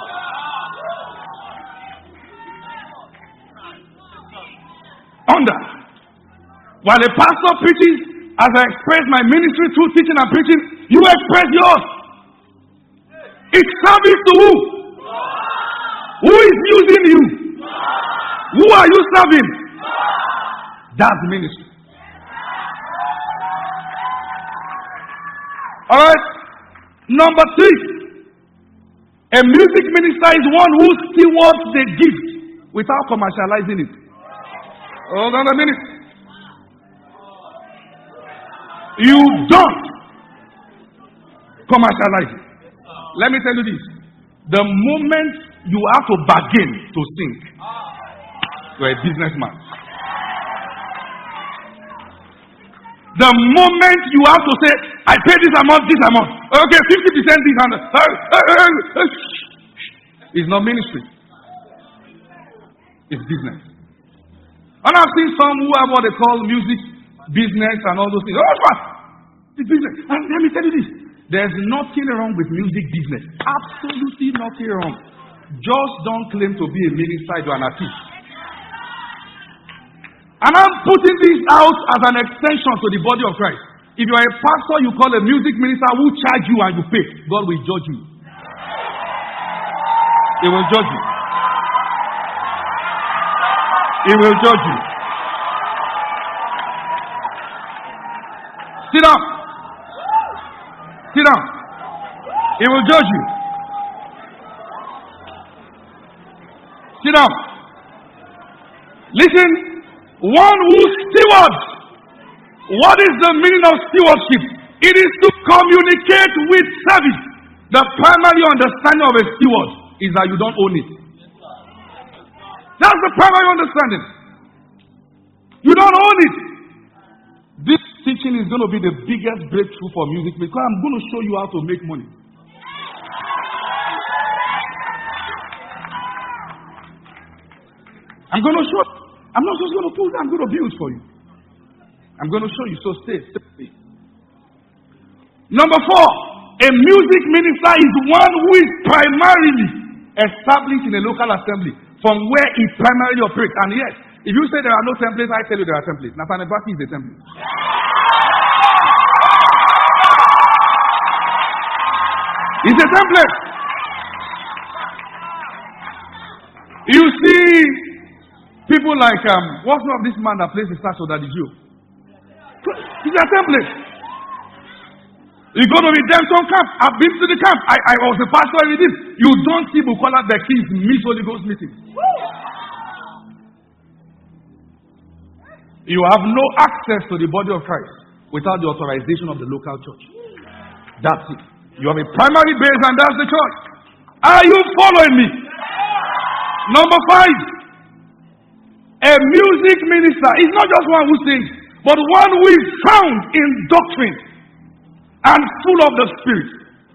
Under. While a pastor preaches, as I express my ministry through teaching and preaching, you express yours. It's service to who? Who is using you? Who are you serving? That's ministry. Alright. Number three. A music minister is one who stewards the gift without commercializing it. Hold on a minute. You don't commercialize it. Let me tell you this. The moment you have to bargain to sing, you're a businessman. The moment you have to say, I pay this amount, okay, 50% this and it's not ministry. It's business. And I've seen some who have what they call music business and all those things. Oh, what? It's business. And let me tell you this. There's nothing wrong with music business. Absolutely nothing wrong. Just don't claim to be a minister, you're an artist. And I'm putting this out as an extension to the body of Christ. If you are a pastor, you call a music minister who charge you and you pay. God will judge you. He will judge you. He will judge you. Sit down. Sit down. He will judge you. Sit down. Listen. One who stewards. What is the meaning of stewardship? It is to communicate with service. The primary understanding of a steward is that you don't own it. That's the primary understanding. You don't own it. This teaching is going to be the biggest breakthrough for music because I'm going to show you how to make money. I'm going to show. I'm not just going to pull. I'm going to build for you. I'm going to show you. So stay. Number 4. A music minister is one who is primarily established in a local assembly from where he primarily operates. And yes, if you say there are no templates, I tell you there are templates. Nathaniel Bassey is a template. It's a template. You see people like, what's not this man that plays the sax or that is you? It's a template. You go to redemption camp. I've been to the camp. I was a pastor in this. You don't see Bukola Beckis miss Holy Ghost meeting. You have no access to the body of Christ without the authorization of the local church. That's it. You have a primary base and that's the church. Are you following me? Number 5. A music minister is not just one who sings, but one who is sound in doctrine and full of the Spirit.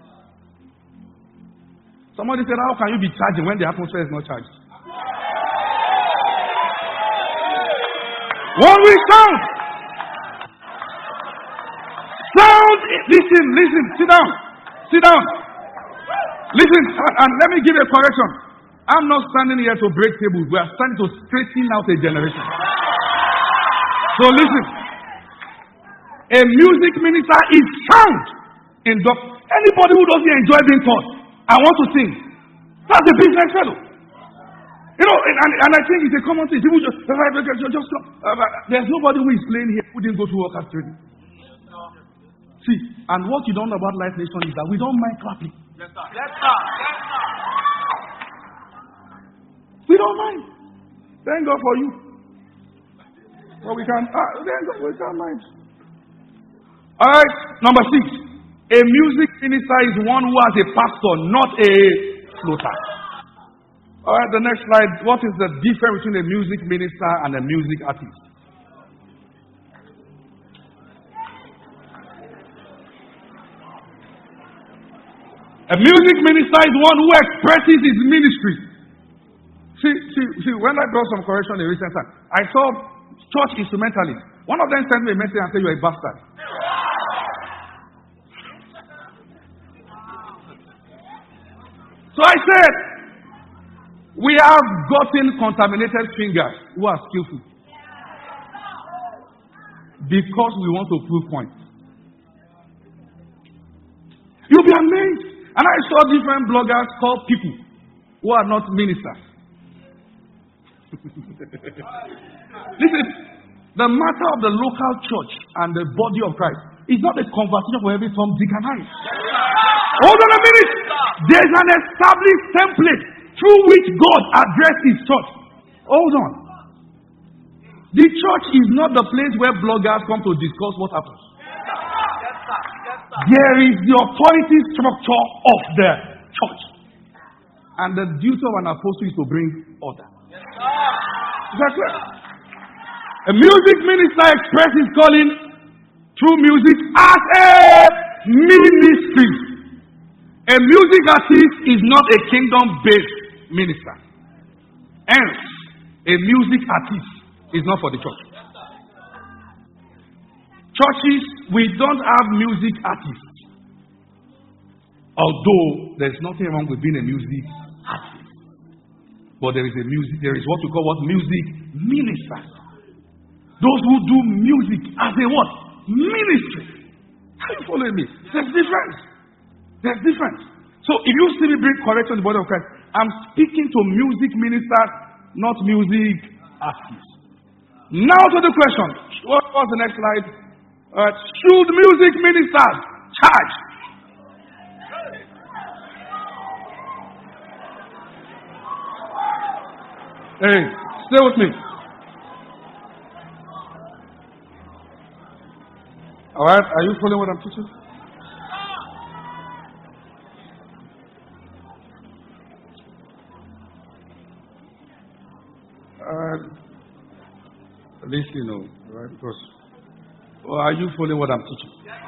Somebody said, how can you be charging when the atmosphere is not charged? One who is sound. Sound. Listen, sit down. Listen, and let me give a correction. I'm not standing here to break tables. We are standing to straighten out a generation. So listen. A music minister is sound in doctrine. Anybody who doesn't enjoy being taught and want to sing, that's a business fellow. You know, and I think it's a common thing. People just come. There's nobody who is playing here who didn't go to workers training. See, and what you don't know about Life Nation is that we don't mind clapping. Yes, sir. Yes, sir. Yes, sir. We don't mind. Thank God for you. But we can't mind. Alright, number 6. A music minister is one who has a pastor, not a floater. Alright, the next slide. What is the difference between a music minister and a music artist? A music minister is one who expresses his ministry. See, when I brought some correction in recent time, I saw church instrumentalists. One of them sent me a message and said, "You're a bastard." So I said, we have gotten contaminated fingers who are skillful because we want to prove points. You'll be amazed. And I saw different bloggers call people who are not ministers. Listen, the matter of the local church and the body of Christ is not a conversation for every Tom, Dick, and Harry. Hold on a minute. There's an established template through which God addressed his church. Hold on. The church is not the place where bloggers come to discuss what happens. There is the authority structure of the church. And the duty of an apostle is to bring order. That's right. A music minister expresses his calling through music as a ministry. A music artist is not a kingdom-based minister. Hence, a music artist is not for the church. Churches, we don't have music artists. Although there's nothing wrong with being a music artist. But there is what we call music ministers. Those who do music as a what? Ministry. Are you following me? There's difference. So if you see me bring correction in the body of Christ, I'm speaking to music ministers, not music artists. Now to the question. What was the next slide? Should music ministers charge? Hey, stay with me. Alright, are you following what I'm teaching? At least you know, right? Because are you following what I'm teaching?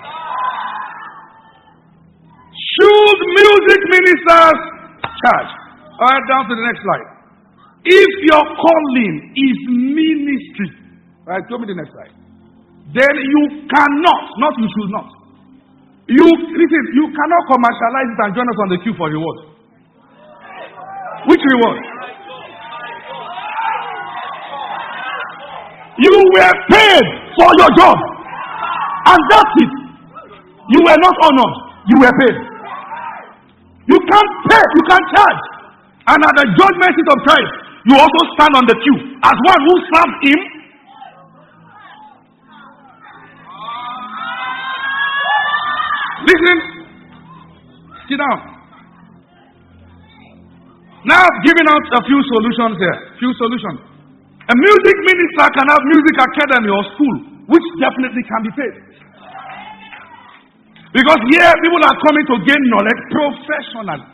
Should music ministers charge? Alright, down to the next slide. If your calling is ministry, right? Show me the next slide. Then you cannot, not you should not. Listen, you cannot commercialize it and join us on the queue for reward. Which reward? You were paid for your job. And that's it. You were not honored. You were paid. You can't pay. You can't charge. And at the judgment seat of Christ, you also stand on the queue as one who served him. Listen. Sit down. Now I've given out a few solutions here. Few solutions. A music minister can have music academy or school, which definitely can be paid. Because here people are coming to gain knowledge professionally.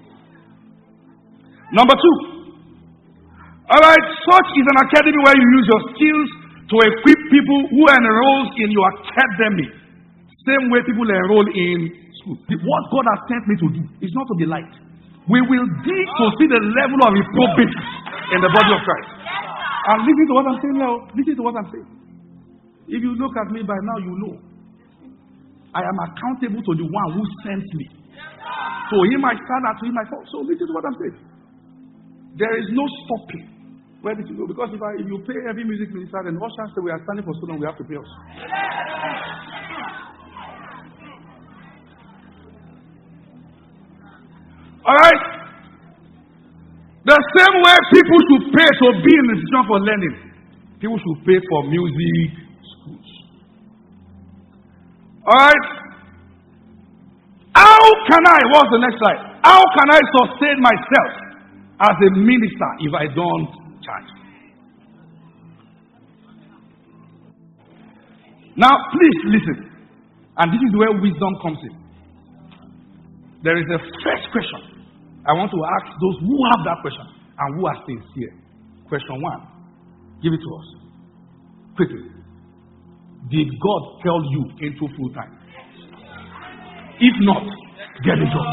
Number 2. Alright, such is an academy where you use your skills to equip people who enroll in your academy. Same way people enroll in school. What God has sent me to do is not to be liked. We will dig to see the level of reprobate in the body of Christ. And listen to what I'm saying now. Listen to what I'm saying. If you look at me by now, you know. I am accountable to the one who sent me. To him I stand and to him I fall. So listen to what I'm saying. There is no stopping. Where did you go? Because if you pay every music minister, then what chance that we are standing for so long, we have to pay us. Alright? The same way people should pay to be in the institution for learning, people should pay for music schools. Alright? How can I, what's the next slide? How can I sustain myself as a minister if I don't charge? Now, please listen. And this is where wisdom comes in. There is a first question I want to ask those who have that question and who are sincere. Question 1. Give it to us. Quickly. Did God call you into full time? If not, get a job.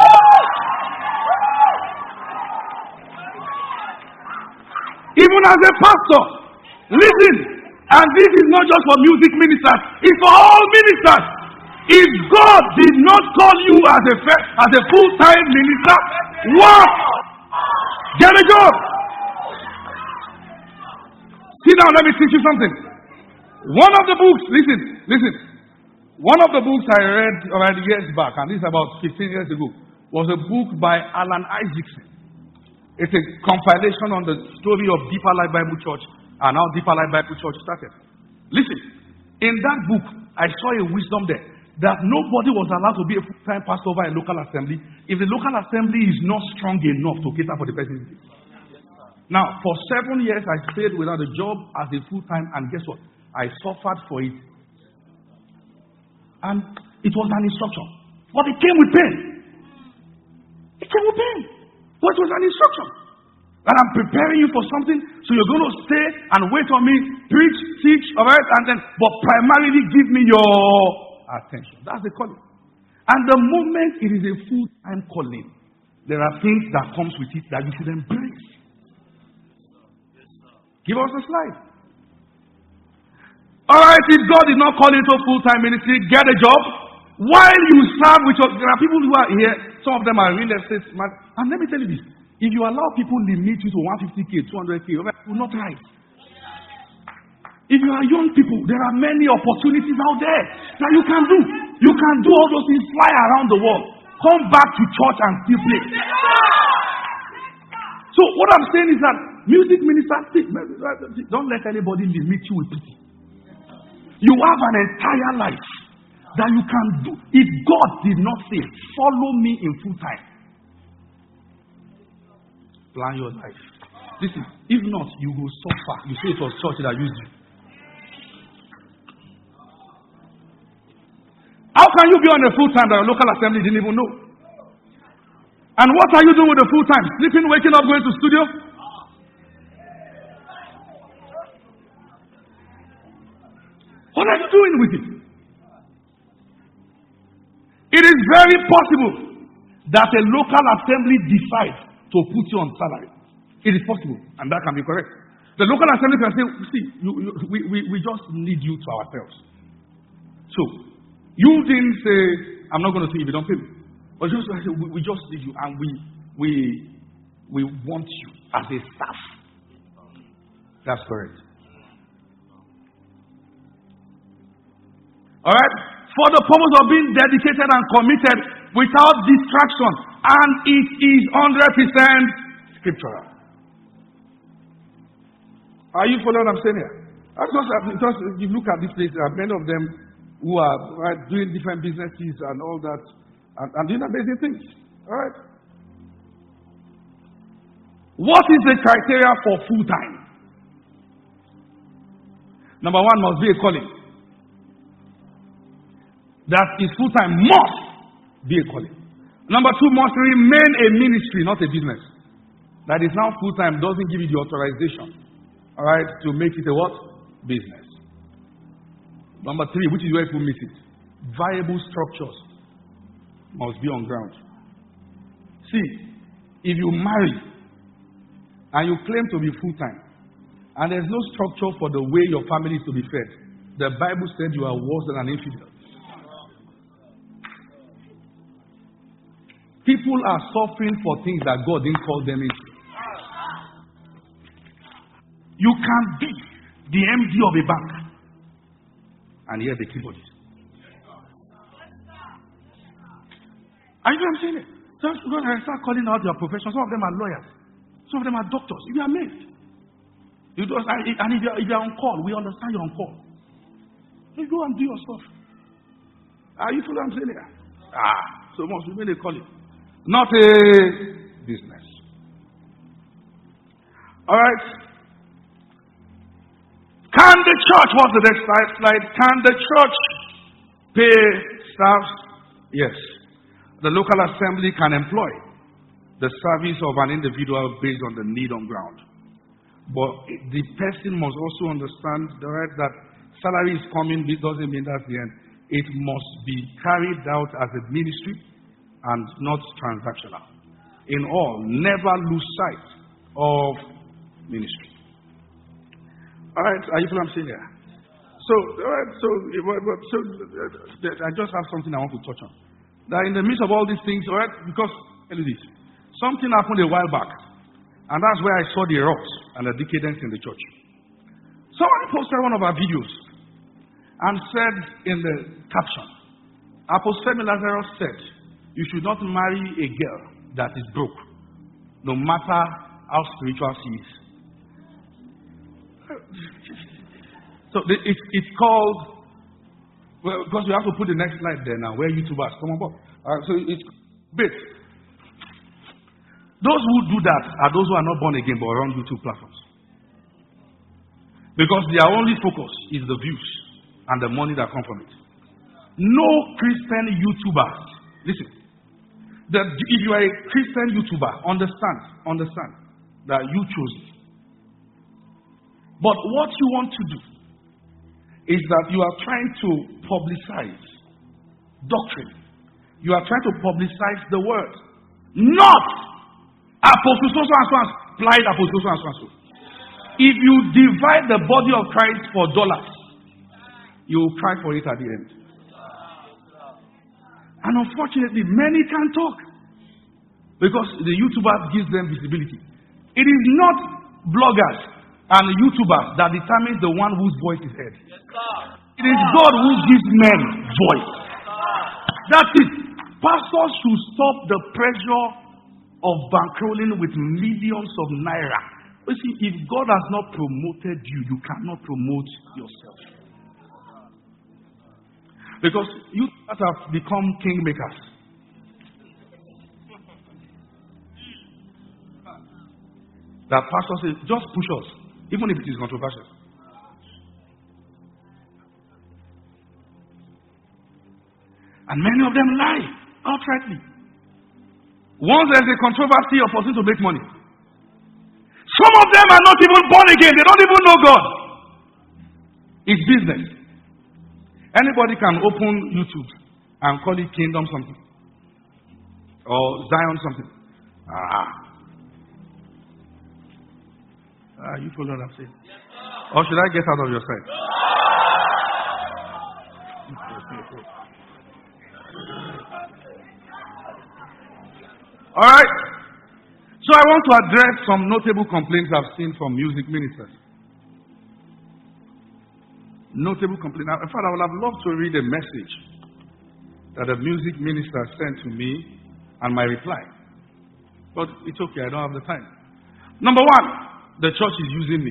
Even as a pastor, listen. And this is not just for music ministers, it's for all ministers. If God did not call you as a full-time minister, work. Get a job. Sit down, let me teach you something. One of the books, listen. One of the books I read already years back, and this is about 15 years ago, was a book by Alan Isaacson. It's a compilation on the story of Deeper Life Bible Church and how Deeper Life Bible Church started. Listen, in that book, I saw a wisdom there that nobody was allowed to be a full-time pastor over a local assembly if the local assembly is not strong enough to cater for the person's needs. Now, for 7 years, I stayed without a job as a full-time, and guess what? I suffered for it. And it was an instruction. But it came with pain. It came with pain. But it was an instruction. That I'm preparing you for something, so you're going to stay and wait on me, preach, teach, alright, and then, but primarily give me your attention. That's the calling. And the moment it is a full-time calling, there are things that comes with it that you should embrace. Give us a slide. Alright, if God did not call you into full-time ministry, get a job. While you serve with your, there are people who are here, some of them are real estate smart. And let me tell you this, if you allow people limit you to 150K, 200K, it will not rise. If you are young people, there are many opportunities out there that you can do. You can do all those things, fly around the world, come back to church and still play. So what I'm saying is that music ministers, don't let anybody limit you with pity. You have an entire life that you can do. If God did not say, follow me in full time, plan your life. Listen, if not, you will suffer. You say it was church that used you. How can you be on a full time that a local assembly didn't even know? And what are you doing with the full time? Sleeping, waking up, going to studio? What are you doing with it? It is very possible that a local assembly decides to put you on salary. It is possible, and that can be correct. The local assembly can say, see, we just need you to ourselves. So, You didn't say, I'm not going to see if you don't pay me. But just like, we just need you and we want you as a staff. That's correct. Alright? For the purpose of being dedicated and committed without distraction. And it is 100% scriptural. Are you following what I'm saying here? Because you look at these places, many of them who are doing different businesses and all that, and doing amazing things. Alright? What is the criteria for full time? Number one, must be a calling. That is full time, must be a calling. Number two, must remain a ministry, not a business. That is now full time, doesn't give you the authorization, all right, to make it a what? Business. Number three, which is where people miss it, viable structures must be on ground. See, if you marry and you claim to be full time, and there's no structure for the way your family is to be fed, the Bible said you are worse than an infidel. People are suffering for things that God didn't call them into. You can be the MD of a bank and hear the keyboardist. Are you understanding? Just because I start calling out your profession, some of them are lawyers, some of them are doctors. You are amazed. You do, and if you're on call, we understand you're on call. You go and do your stuff. Are you following what I'm saying here? So much we made a calling. Not a business. Alright. Can the church, what's the next slide? Can the church pay staff? Yes. The local assembly can employ the service of an individual based on the need on ground. But the person must also understand that salary is coming, this doesn't mean that's the end. It must be carried out as a ministry and not transactional. In all, never lose sight of ministry. Alright, are you following what I'm saying here? I just have something I want to touch on. That in the midst of all these things, alright, because, tell you this, something happened a while back, and that's where I saw the rot and the decadence in the church. Someone posted one of our videos and said in the caption, Apostle Femi Lazarus said, you should not marry a girl that is broke, no matter how spiritual she is. So it's called, well, because we have to put the next slide there now, where YouTubers come on board. So it's bit. Those who do that are those who are not born again but are on YouTube platforms. Because their only focus is the views and the money that come from it. No Christian YouTubers, listen, that if you are a Christian YouTuber, understand that you chose it. But what you want to do is that you are trying to publicize doctrine. You are trying to publicize the word. Not Apostle so and so applied Apostle so and so. If you divide the body of Christ for dollars, you will cry for it at the end. And unfortunately, many can't talk because the YouTubers gives them visibility. It is not bloggers and YouTubers that determines the one whose voice is heard. It is God who gives men voice. That's it. Pastors should stop the pressure of bankrolling with millions of naira. You see, if God has not promoted you, you cannot promote yourself. Because you have become kingmakers. That pastor says, just push us, even if it is controversial. And many of them lie outrightly. Once there's a controversy or for them to make money. Some of them are not even born again. They don't even know God. It's business. Anybody can open YouTube and call it Kingdom something. Or Zion something. You follow what I'm saying? Or should I get out of your sight? All right. So I want to address some notable complaints I've seen from music ministers. Notable complaint. In fact, I would have loved to read a message that a music minister sent to me and my reply. But it's okay, I don't have the time. Number one, the church is using me.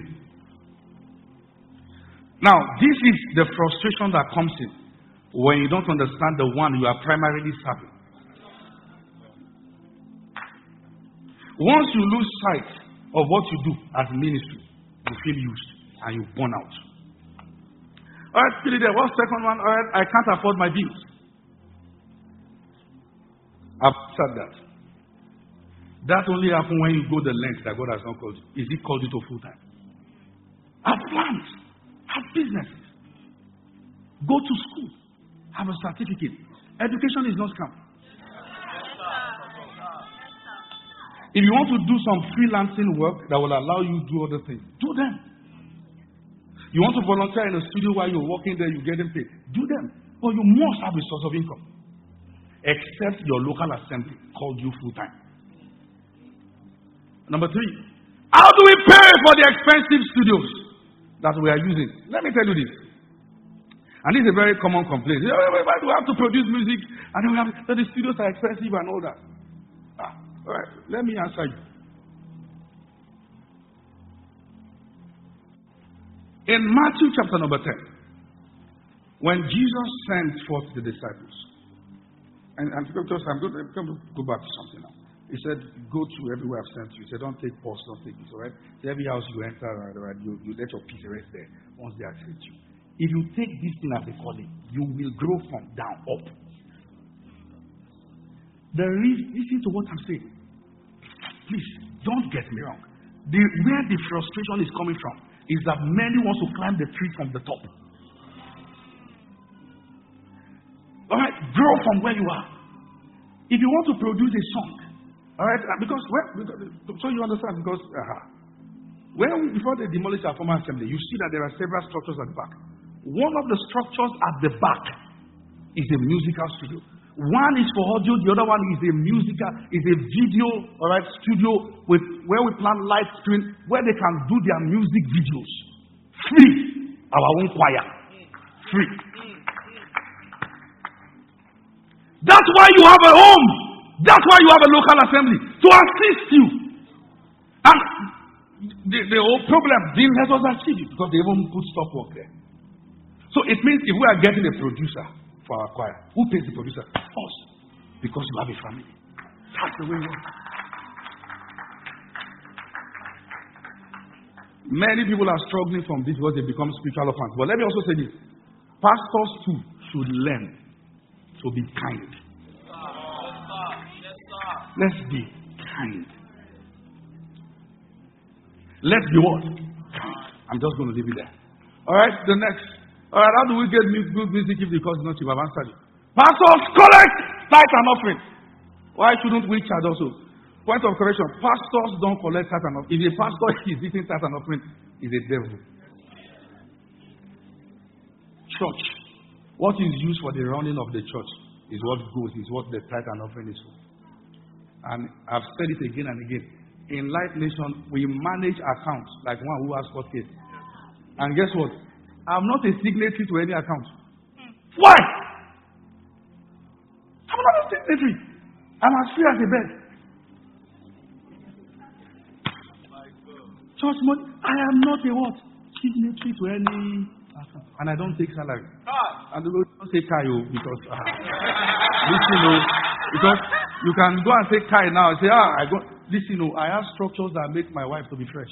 Now, this is the frustration that comes in when you don't understand the one you are primarily serving. Once you lose sight of what you do as ministry, you feel used and you burn out. All right, still there. What's the second one? All right, I can't afford my bills. I've said that. That only happens when you go the length that God has not called you. Is He called you to full time? Have plans. Have businesses. Go to school. Have a certificate. Education is not scam. If you want to do some freelancing work that will allow you to do other things, do them. You want to volunteer in a studio while you're working there, you're getting paid. Do them. But you must have a source of income. Except your local assembly called you full time. Number 3, how do we pay for the expensive studios that we are using? Let me tell you this. And this is a very common complaint. We have to produce music and then we have that the studios are expensive and all that. All right, let me answer you. In Matthew chapter number 10, when Jesus sent forth the disciples, and I'm going to go back to something now. He said, go to everywhere I've sent you. He said, don't take pause, don't take this, all right? So every house you enter, right, you let your peace rest there once they accept you. If you take this thing as a calling, you will grow from down up. Listen to what I'm saying. Please, don't get me wrong. Where the frustration is coming from is that many want to climb the tree from the top. All right, grow from where you are. If you want to produce a song, all right, because so you understand, because before they demolish our former assembly, you see that there are several structures at the back. One of the structures at the back is a musical studio. One is for audio, the other one is a video, all right, studio where we plan live stream, where they can do their music videos. Free. Our own choir. Free. That's why you have a home. That's why you have a local assembly. To assist you. And the whole problem didn't let us achieve it because they even put stop work there. So it means if we are getting a producer for our choir, who pays the producer? Us. Because you have a family. That's the way it works. Many people are struggling from this because they become spiritual orphans. But let me also say this. Pastors too should learn to be kind. Let's be kind. Let's be what? Kind. I'm just going to leave it there. Alright, the next. Alright, how do we get good music if the cost is not cheap? I've answered you. Pastors, collect tithe and offering. Why shouldn't we charge also? Point of correction. Pastors don't collect tithe and offering. If a pastor is eating tithe and offering, he's a devil. Church. What is used for the running of the church is what goes, is what the tithe and offering is for. And I've said it again and again. In Life Nation, we manage accounts like one who has court case. And guess what? I'm not a signatory to any account. Why? I'm not a signatory. I'm as free as a bird. Church money, I am not a what? Signatory to any account. And I don't take salary. And don't say Kayo because because you can go and say Kai now and say, I have structures that make my wife to be fresh.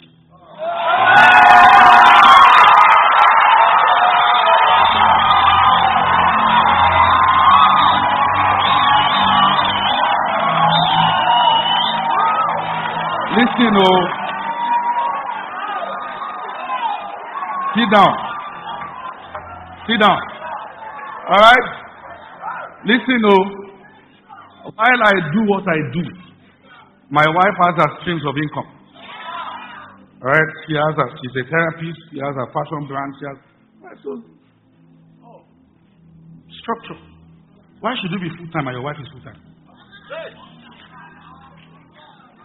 Listen, sit down. Sit down. All right? Listen, while I do what I do, my wife has her streams of income. All right? She's a therapist. She has a fashion brand. She has structure. Why should you be full time and your wife is full time?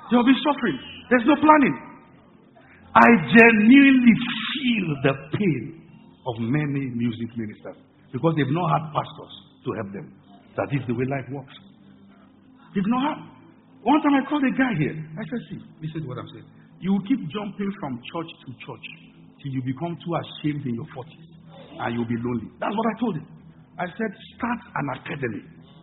There will be suffering. There's no planning. I genuinely feel the pain of many music ministers because they've not had pastors to help them. That is the way life works. They've not had. One time I called a guy here. I said, see, listen to what I'm saying. You will keep jumping from church to church till you become too ashamed in your 40s and you'll be lonely. That's what I told him. I said, start an academy.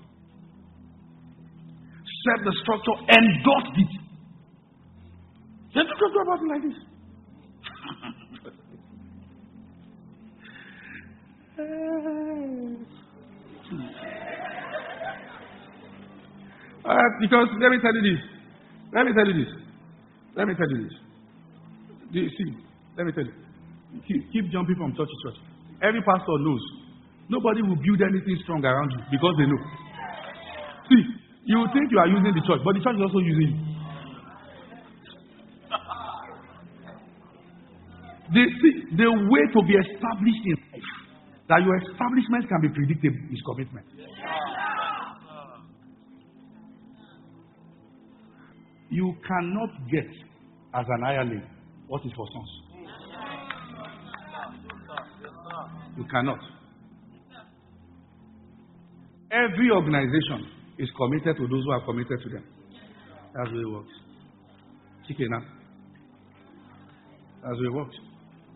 Set the structure, endorse it. Then you can go about it like this. Because let me tell you this. Let me tell you this. Do you see? Let me tell you. Keep jumping from church to church. Every pastor knows. Nobody will build anything strong around you because they know. See, you think you are using the church, but the church is also using you. The way to be established in life, that your establishment can be predictable, is commitment. You cannot get as an hireling what is for sons. You cannot. Every organization is committed to those who are committed to them. That's the way it works. Chicken now. That's the way it works.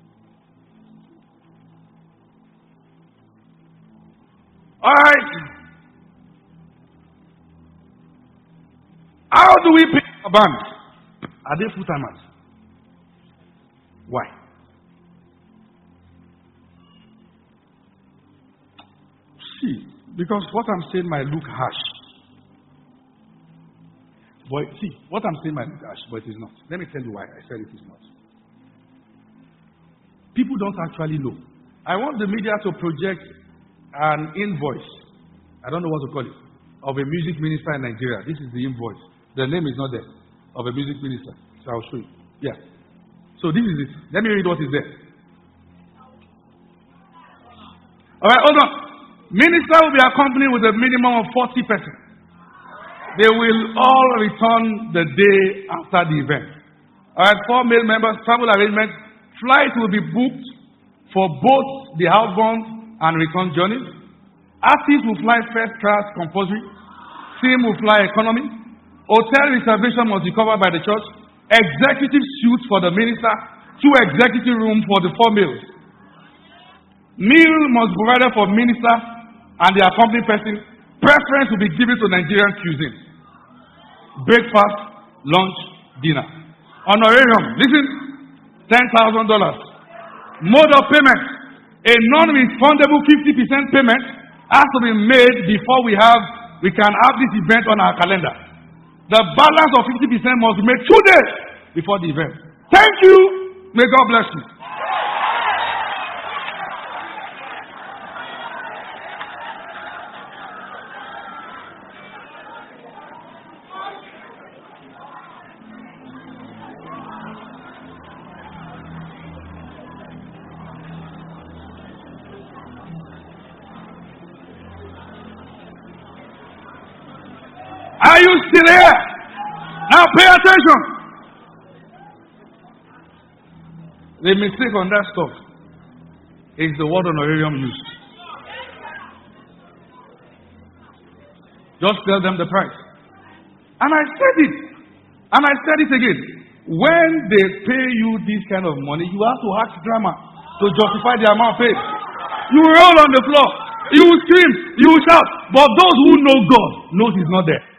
All right. How do we pay our bands? Are they full-timers? Why? See, because what I'm saying might look harsh. But see, what I'm saying might look harsh, but it is not. Let me tell you why I said it is not. People don't actually know. I want the media to project an invoice. I don't know what to call it. Of a music minister in Nigeria. This is the invoice. The name is not there. Of a music minister. So I'll show you. Yeah. So this is it. Let me read what is there. Alright, hold on. Minister will be accompanied with a minimum of 40 persons. They will all return the day after the event. Alright, 4 male members, travel arrangement. Flight will be booked for both the outbound and return journeys. Artists will fly first class compulsory. Team will fly economy. Hotel reservation must be covered by the church. Executive suite for the minister. 2 executive rooms for the 4 males. Meal must be provided for minister and the accompanying person. Preference will be given to Nigerian cuisine. Breakfast, lunch, dinner. Honorarium, listen, $10,000. Mode of payment. A non-refundable 50% payment has to be made before we can have this event on our calendar. The balance of 50% must be made 2 days before the event. Thank you. May God bless you. Are you still here? Now pay attention. The mistake on that stuff is the word honorarium used. Just tell them the price. And I said it. And I said it again. When they pay you this kind of money, you have to act drama to justify the amount paid. You roll on the floor. You will scream. You will shout. But those who know God knows He's not there.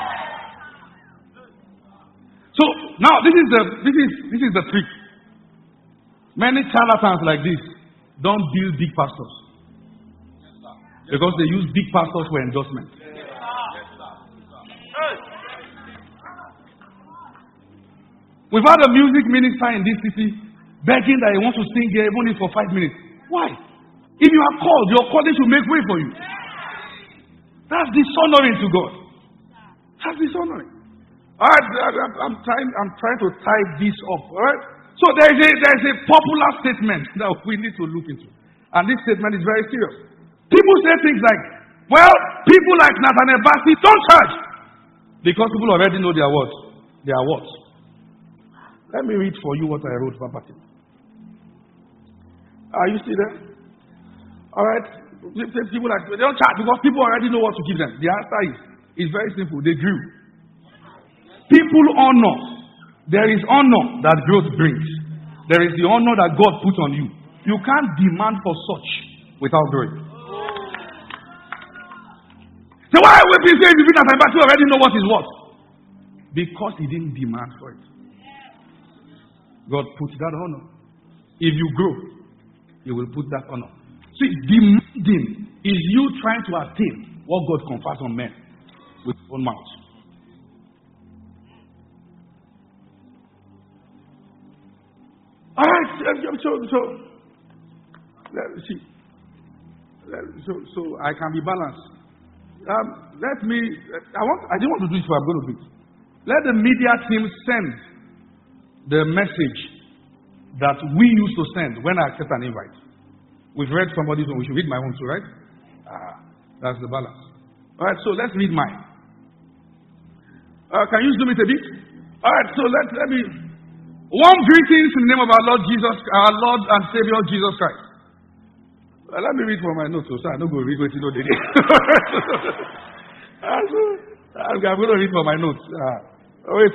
So now this is the trick. Many charlatans like this don't build big pastors because they use big pastors for endorsement. We've had a music minister in this city begging that he wants to sing here even if for 5 minutes. Why? If you are called, your calling should make way for you. That's dishonoring to God. That's dishonoring. I'm trying to tie this up. All right? So there's a popular statement that we need to look into. And this statement is very serious. People say things like, well, people like Nathaniel Bassey don't charge. Because people already know their words. They are what? Let me read for you what I wrote verbatim. Are you still there? All right. People like, they don't chat because people already know what to give them. The answer is very simple. They grew. People honor. There is honor that growth brings. There is the honor that God puts on you. You can't demand for such without growing. So why would we say but you already know what is what? Because he didn't demand for it. God put that honor. If you grow, he will put that honor. See, demanding is you trying to attain what God confers on men with his own mouth. All right, so let's see. So I can be balanced. I didn't want to do it, so I'm going to do it. Let the media team send the message that we used to send when I accept an invite. We've read somebody's own. We should read my own too, right? That's the balance. All right, so let's read mine. Can you zoom it a bit? All right, so let me. Warm greetings in the name of our Lord and Savior Jesus Christ. Let me read from my notes, so I'm not going to read what you know today. I'm going to read from my notes. Wait,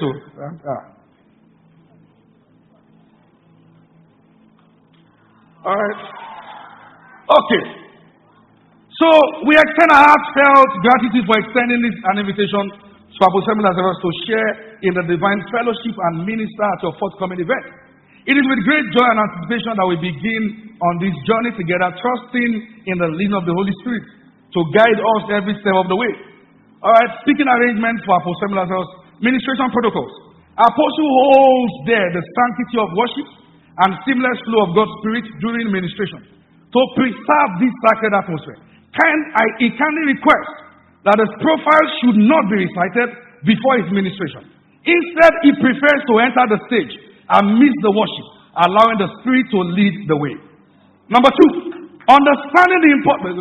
all right. Okay. So we extend our heartfelt gratitude for extending an invitation to Apostle Lazarus to share in the divine fellowship and minister at your forthcoming event. It is with great joy and anticipation that we begin on this journey together, trusting in the leading of the Holy Spirit to guide us every step of the way. All right, speaking arrangements for Apostle Lazarus, ministration protocols. Apostle holds there the sanctity of worship and seamless flow of God's Spirit during ministration. To preserve this sacred atmosphere, he kindly requests that his profile should not be recited before his ministration. Instead, he prefers to enter the stage and miss the worship, allowing the Spirit to lead the way. Number 2, understanding the importance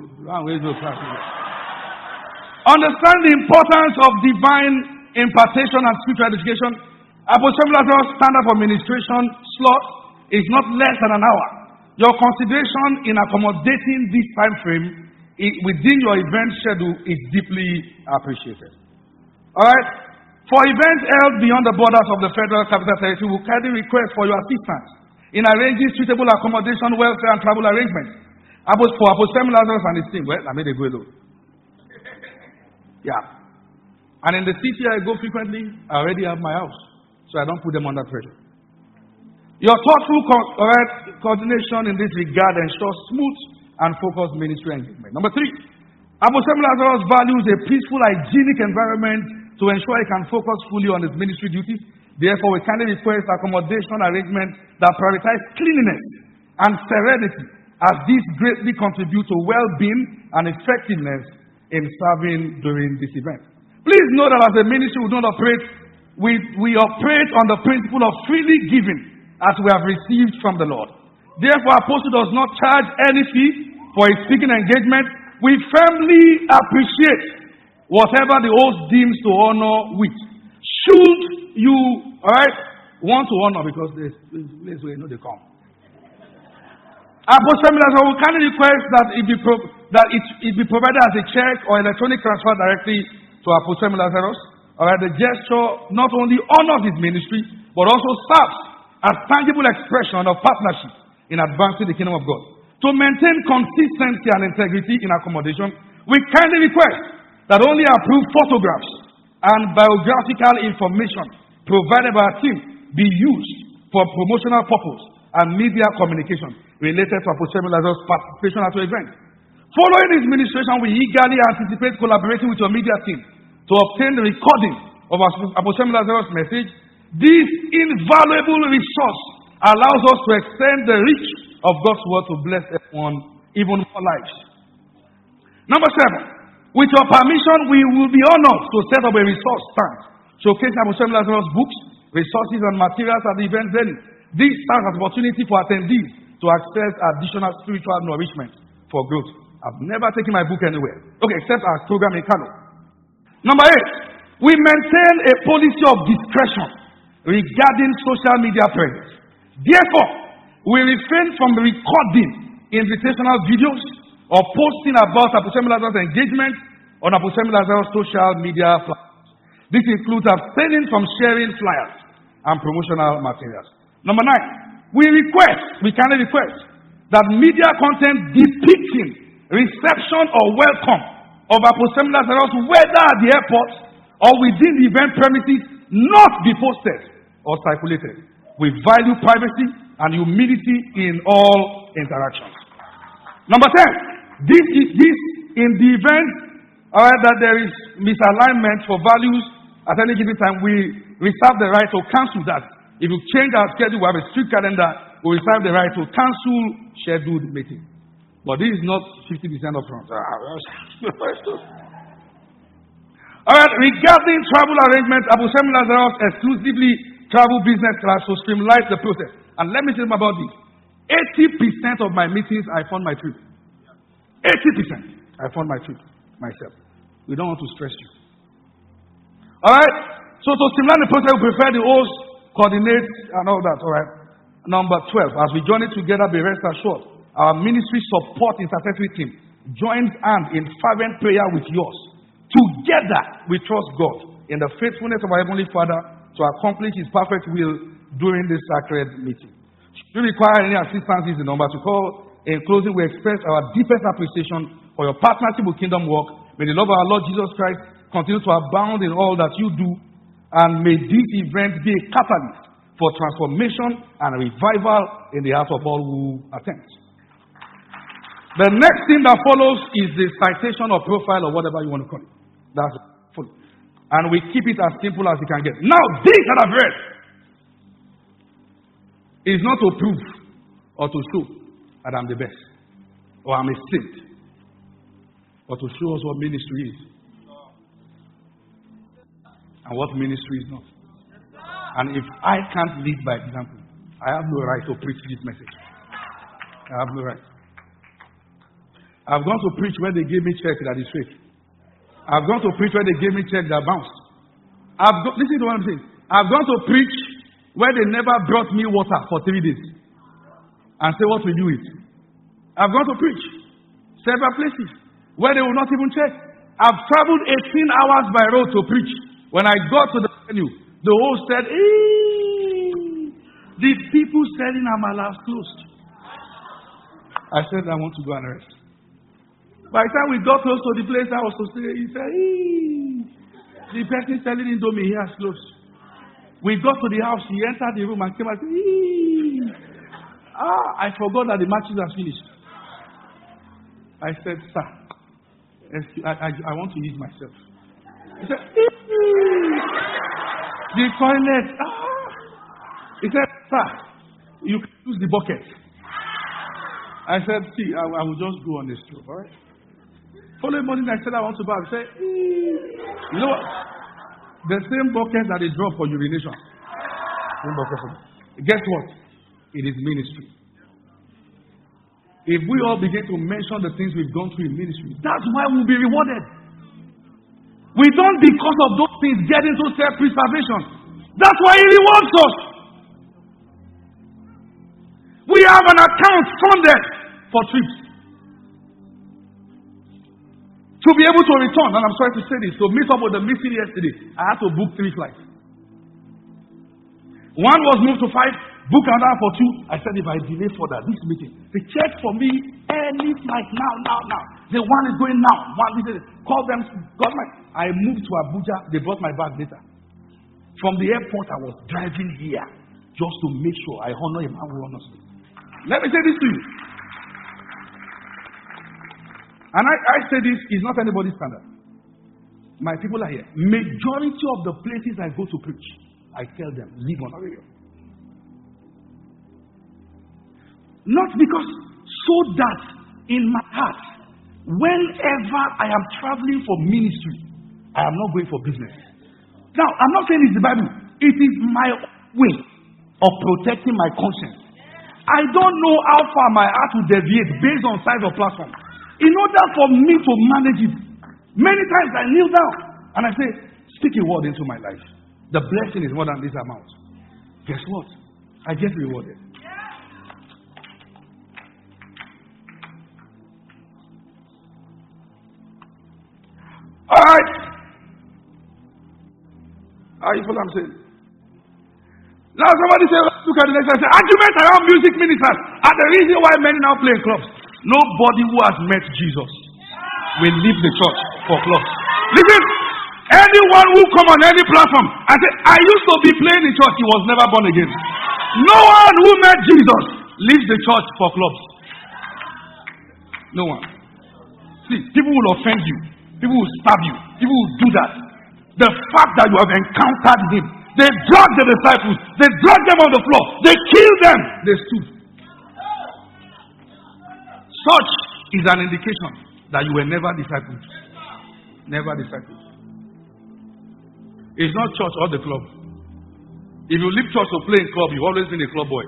of divine impartation and spiritual education. Apostle Lazarus' standard for ministration slot is not less than an hour. Your consideration in accommodating this time frame within your event schedule is deeply appreciated. All right. For events held beyond the borders of the Federal Capital Territory, we kindly request for your assistance in arranging suitable accommodation, welfare, and travel arrangements. For Apostle Lazarus and his team, well, I made a go alone. Yeah. And in the city I go frequently, I already have my house, so I don't put them under pressure. Your thoughtful coordination in this regard ensures smooth and focused ministry engagement. Number 3, Apostle Lazarus values a peaceful, hygienic environment to ensure he can focus fully on his ministry duties. Therefore, we kindly request accommodation arrangements that prioritize cleanliness and serenity, as these greatly contribute to well-being and effectiveness in serving during this event. Please know that as a ministry, we don't operate. We operate on the principle of freely giving as we have received from the Lord. Therefore, Apostle does not charge any fee for his speaking engagement. We firmly appreciate whatever the host deems to honor with. Should you, want to honor, because there's place where you know they come. Apostle Lazarus will kindly request that it be provided as a check or electronic transfer directly to Apostle Lazarus. The gesture not only honors his ministry, but also serves as tangible expression of partnership in advancing the kingdom of God. To maintain consistency and integrity in accommodation, we kindly request that only approved photographs and biographical information provided by our team be used for promotional purpose and media communication related to Apostle Lazarus' participation at your event. Following this ministration, we eagerly anticipate collaborating with your media team to obtain the recording of Apostle Lazarus' message. This invaluable resource allows us to extend the reach of God's word to bless everyone, even more lives. Number 7, with your permission, we will be honored to set up a resource stand showcasing Apostle Lazarus' books, resources, and materials at the event venue. This serves as an opportunity for attendees to access additional spiritual nourishment for growth. I've never taken my book anywhere. Okay, except our program in Kano. Number 8, We maintain a policy of discretion regarding social media presence. Therefore, we refrain from recording invitational videos or posting about Apostle Lazarus' engagement on Apostle Lazarus' social media platforms. This includes abstaining from sharing flyers and promotional materials. Number 9, we kindly request that media content depicting reception or welcome of Apostle Lazarus, whether at the airport or within the event premises, not be posted or circulated. We value privacy and humility in all interactions. Number 10, this in the event that there is misalignment for values at any given time, we reserve the right to cancel that. If you change our schedule, we have a strict calendar, we reserve the right to cancel scheduled meeting. But this is not 50% upfront. Alright, regarding travel arrangements, Apostle Lazarus exclusively travel business class to streamline the process. And let me tell you about this. 80% of my meetings, I fund my trip. 80%, I fund my trip myself. We don't want to stress you. Alright, so to streamline the process, we prefer the host coordinate and all that. Alright. Number 12, as we journey together, be rest assured, our ministry support intercessory team joins hands in fervent prayer with yours. Together, we trust God in the faithfulness of our Heavenly Father to accomplish His perfect will during this sacred meeting. If you require any assistance, is the number to call. In closing, we express our deepest appreciation for your partnership with Kingdom Work. May the love of our Lord Jesus Christ continue to abound in all that you do, and may this event be a catalyst for transformation and revival in the heart of all who attend. The next thing that follows is the citation or profile or whatever you want to call it. That's full. And we keep it as simple as you can get. Now, this that I've read is not to prove or to show that I'm the best or I'm a saint, but to show us what ministry is and what ministry is not. And if I can't lead by example, I have no right to preach this message. I have no right. I've gone to preach where they gave me check that is fake. I've gone to preach where they gave me check that bounced. Listen to what I'm saying. I've gone to preach where they never brought me water for 3 days and say, what will you eat? I've gone to preach several places where they will not even check. I've traveled 18 hours by road to preach. When I got to the venue, the host said, the people selling Amala closed. I said, I want to go and rest. By the time we got close to the place I was to stay, he said, the person selling Indomie here is closed. We got to the house, he entered the room and came and said, I forgot that the matches are finished. I said, sir, I want to use myself. He said, the toilet. He said, sir, you can use the bucket. I said, see, I will just go on this trip, all right? Following morning, I said, I want to bath. He said, you know what? The same bucket that is dropped for urination. Same bucket for guess what? It is ministry. If we all begin to mention the things we've gone through in ministry, that's why we'll be rewarded. We don't, because of those things, get into self-preservation. That's why He rewards us. We have an account funded for trips. To be able to return, and I'm sorry to say this, to meet up with the meeting yesterday, I had to book 3 flights. One was moved to 5, book another for 2. I said, if I delay further this meeting, they check for me any flight now. The one is going now. Call them, I moved to Abuja, they brought my bag later. From the airport, I was driving here just to make sure I honor a man who honors me. Let me say this to you. And I say this is not anybody's standard. My people are here. Majority of the places I go to preach, I tell them, live on the radio. Not because, so that in my heart, whenever I am traveling for ministry, I am not going for business. Now, I'm not saying it's the Bible. It is my way of protecting my conscience. I don't know how far my heart will deviate based on size of platform. In order for me to manage it, many times I kneel down and I say, Speak a word into my life. The blessing is more than this amount. Guess what? I get rewarded. Alright. Are you follow what I'm saying? Now somebody say, look at the next one. Say, argument around music ministers are the reason why many now play in clubs. Nobody who has met Jesus will leave the church for clubs. Listen, anyone who come on any platform and say, I used to be playing in church, he was never born again. No one who met Jesus leaves the church for clubs. No one. See, people will offend you. People will stab you. People will do that. The fact that you have encountered him. They dragged the disciples. They dragged them on the floor. They killed them. They stood. Such is an indication that you were never discipled. Never discipled. It's not church or the club. If you leave church to play in club, you've always been a club boy.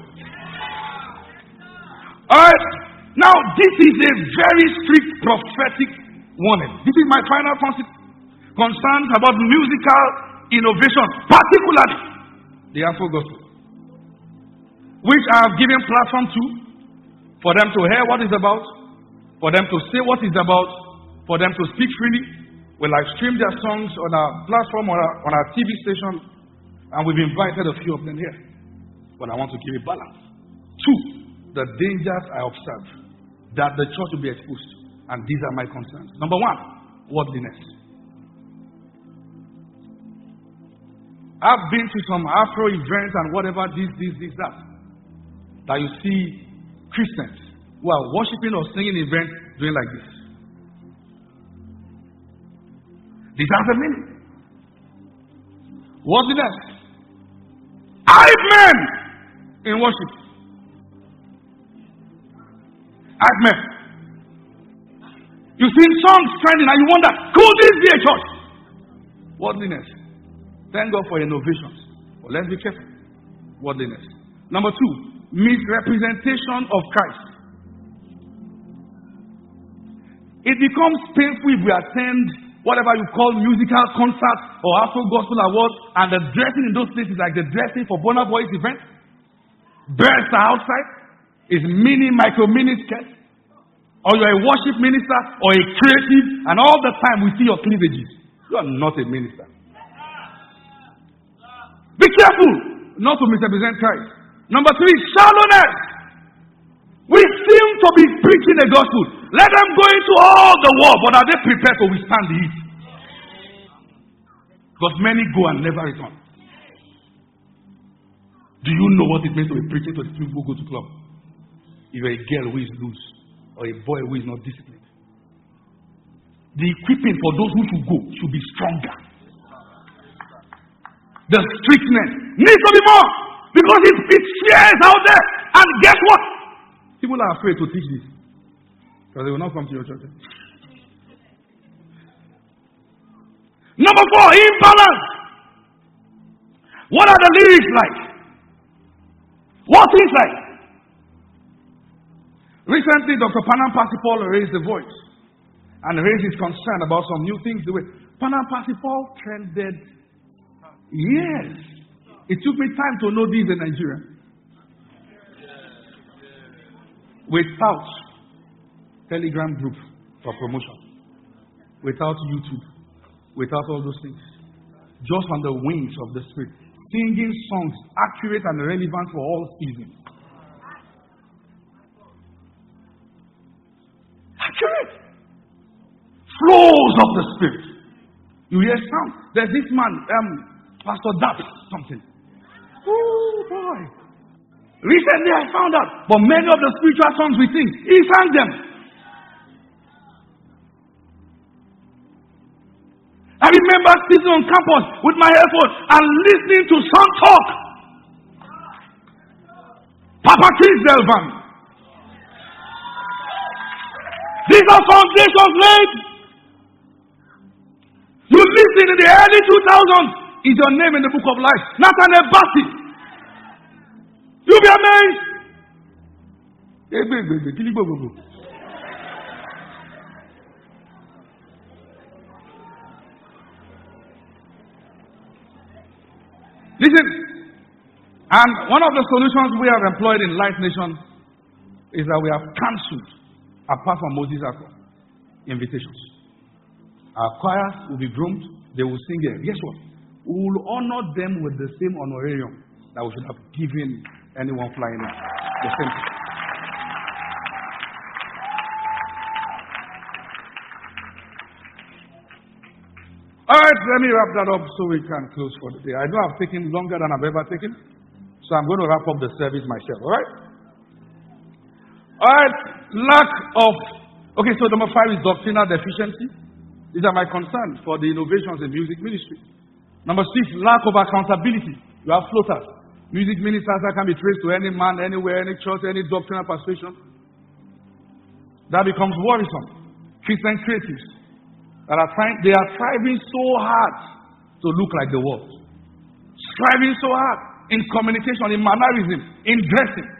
Alright. Now, this is a very strict prophetic warning. This is my final concerns about musical innovation, particularly the Afro gospel, which I have given platform to, for them to hear what it's about, for them to say what it's about, for them to speak freely. We live stream their songs on our platform or on our TV station, and we've invited a few of them here. But I want to give a balance. 2, the dangers I observe that the church will be exposed, and these are my concerns. Number 1, worldliness. I've been to some Afro events and whatever, this, that you see Christians who are worshiping or singing events doing like this. This has a meaning. Worldliness. Hype men in worship. Hype men. You sing songs trending and you wonder, could this be a church? Worldliness. Thank God for innovations. But let's be careful. Worldliness. Number 2, misrepresentation of Christ. It becomes painful if we attend whatever you call musical concerts or Afro Gospel Awards, and the dressing in those places like the dressing for Burna Boy's event. Birds are outside. Is micro mini skirts. Or you're a worship minister or a creative, and all the time we see your cleavages. You are not a minister. Be careful not to misrepresent Christ. Number 3, shallowness. We seem to be preaching the gospel. Let them go into all the war, but are they prepared to withstand the heat? Because many go and never return. Do you know what it means to be preaching to the people who go to club? If you're a girl who is loose, or a boy who is not disciplined, the equipping for those who should go should be stronger. The strictness needs to be more, because it's fears out there. And guess what? People are afraid to teach this, because they will not come to your church. Number 4, imbalance. What are the lyrics like? What's inside? Recently, Dr. Panam Pasipal raised the voice and raised his concern about some new things. The way Panam Pasipal trended. Yes. It took me time to know this in Nigeria. Without Telegram group for promotion, without YouTube, without all those things, just on the wings of the Spirit, singing songs accurate and relevant for all seasons. Accurate. Flows of the Spirit. You hear sound. There's this man, Pastor Daps, something. Oh boy. Recently I found out, but many of the spiritual songs we sing, he sang them. I remember sitting on campus with my earphone and listening to some talk. Papa Chris Delvan. These are foundations laid. You listen in the early 2000s. Is your name in the book of life? Nathaniel Bassey. You'll be amazed. Listen, and one of the solutions we have employed in Life Nation is that we have cancelled, apart from Moses Accord, invitations. Our choirs will be groomed, they will sing here. Guess what? We will honor them with the same honorarium that we should have given anyone flying in. The same thing. All right, let me wrap that up so we can close for the day. I know I've taken longer than I've ever taken, so I'm going to wrap up the service myself, all right? All right, lack of... Okay, so number 5 is doctrinal deficiency. These are my concerns for the innovations in music ministry. Number 6, lack of accountability. You have floaters. Music ministers that can be traced to any man, anywhere, any church, any doctrinal persuasion. That becomes worrisome. Christian creatives that are striving so hard to look like the world. Striving so hard in communication, in mannerism, in dressing.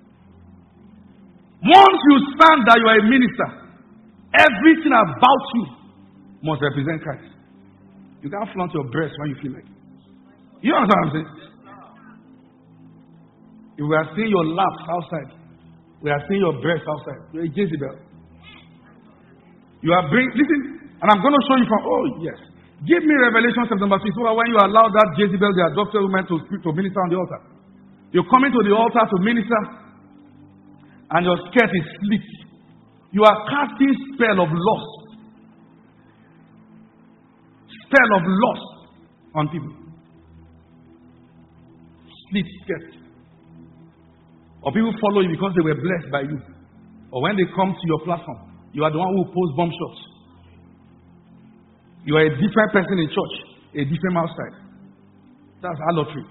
Once you stand that you are a minister, everything about you must represent Christ. You can't flaunt your breast when you feel like it. You understand what I'm saying? If we are seeing your laps outside, we are seeing your breast outside. You're a Jezebel. You are listen, and I'm going to show you from, yes. Give me Revelation chapter number 6, so that when you allow that Jezebel, the adopted woman, to minister on the altar. You're coming to the altar to minister, and your skirt is slit. You are casting spell of lust. Spell of lust on people. Slit skirt. Or people follow you because they were blessed by you. Or when they come to your platform, you are the one who posts bomb shots. You are a different person in church, a different outside. That's harlotry.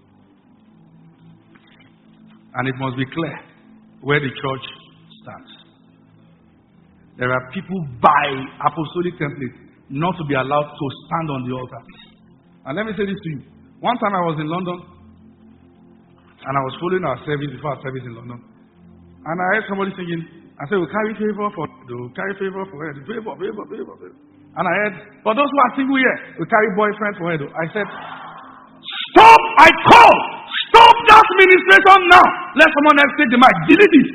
And it must be clear where the church stands. There are people by apostolic template not to be allowed to stand on the altar. And let me say this to you. One time I was in London, and I was following our service before our service in London. And I heard somebody singing, I said, we'll carry favor for favor. And I heard, for those who are single here, we carry boyfriend for Edo. I said, stop! I call! Stop that ministration now! Let someone else take the mic. Delete it!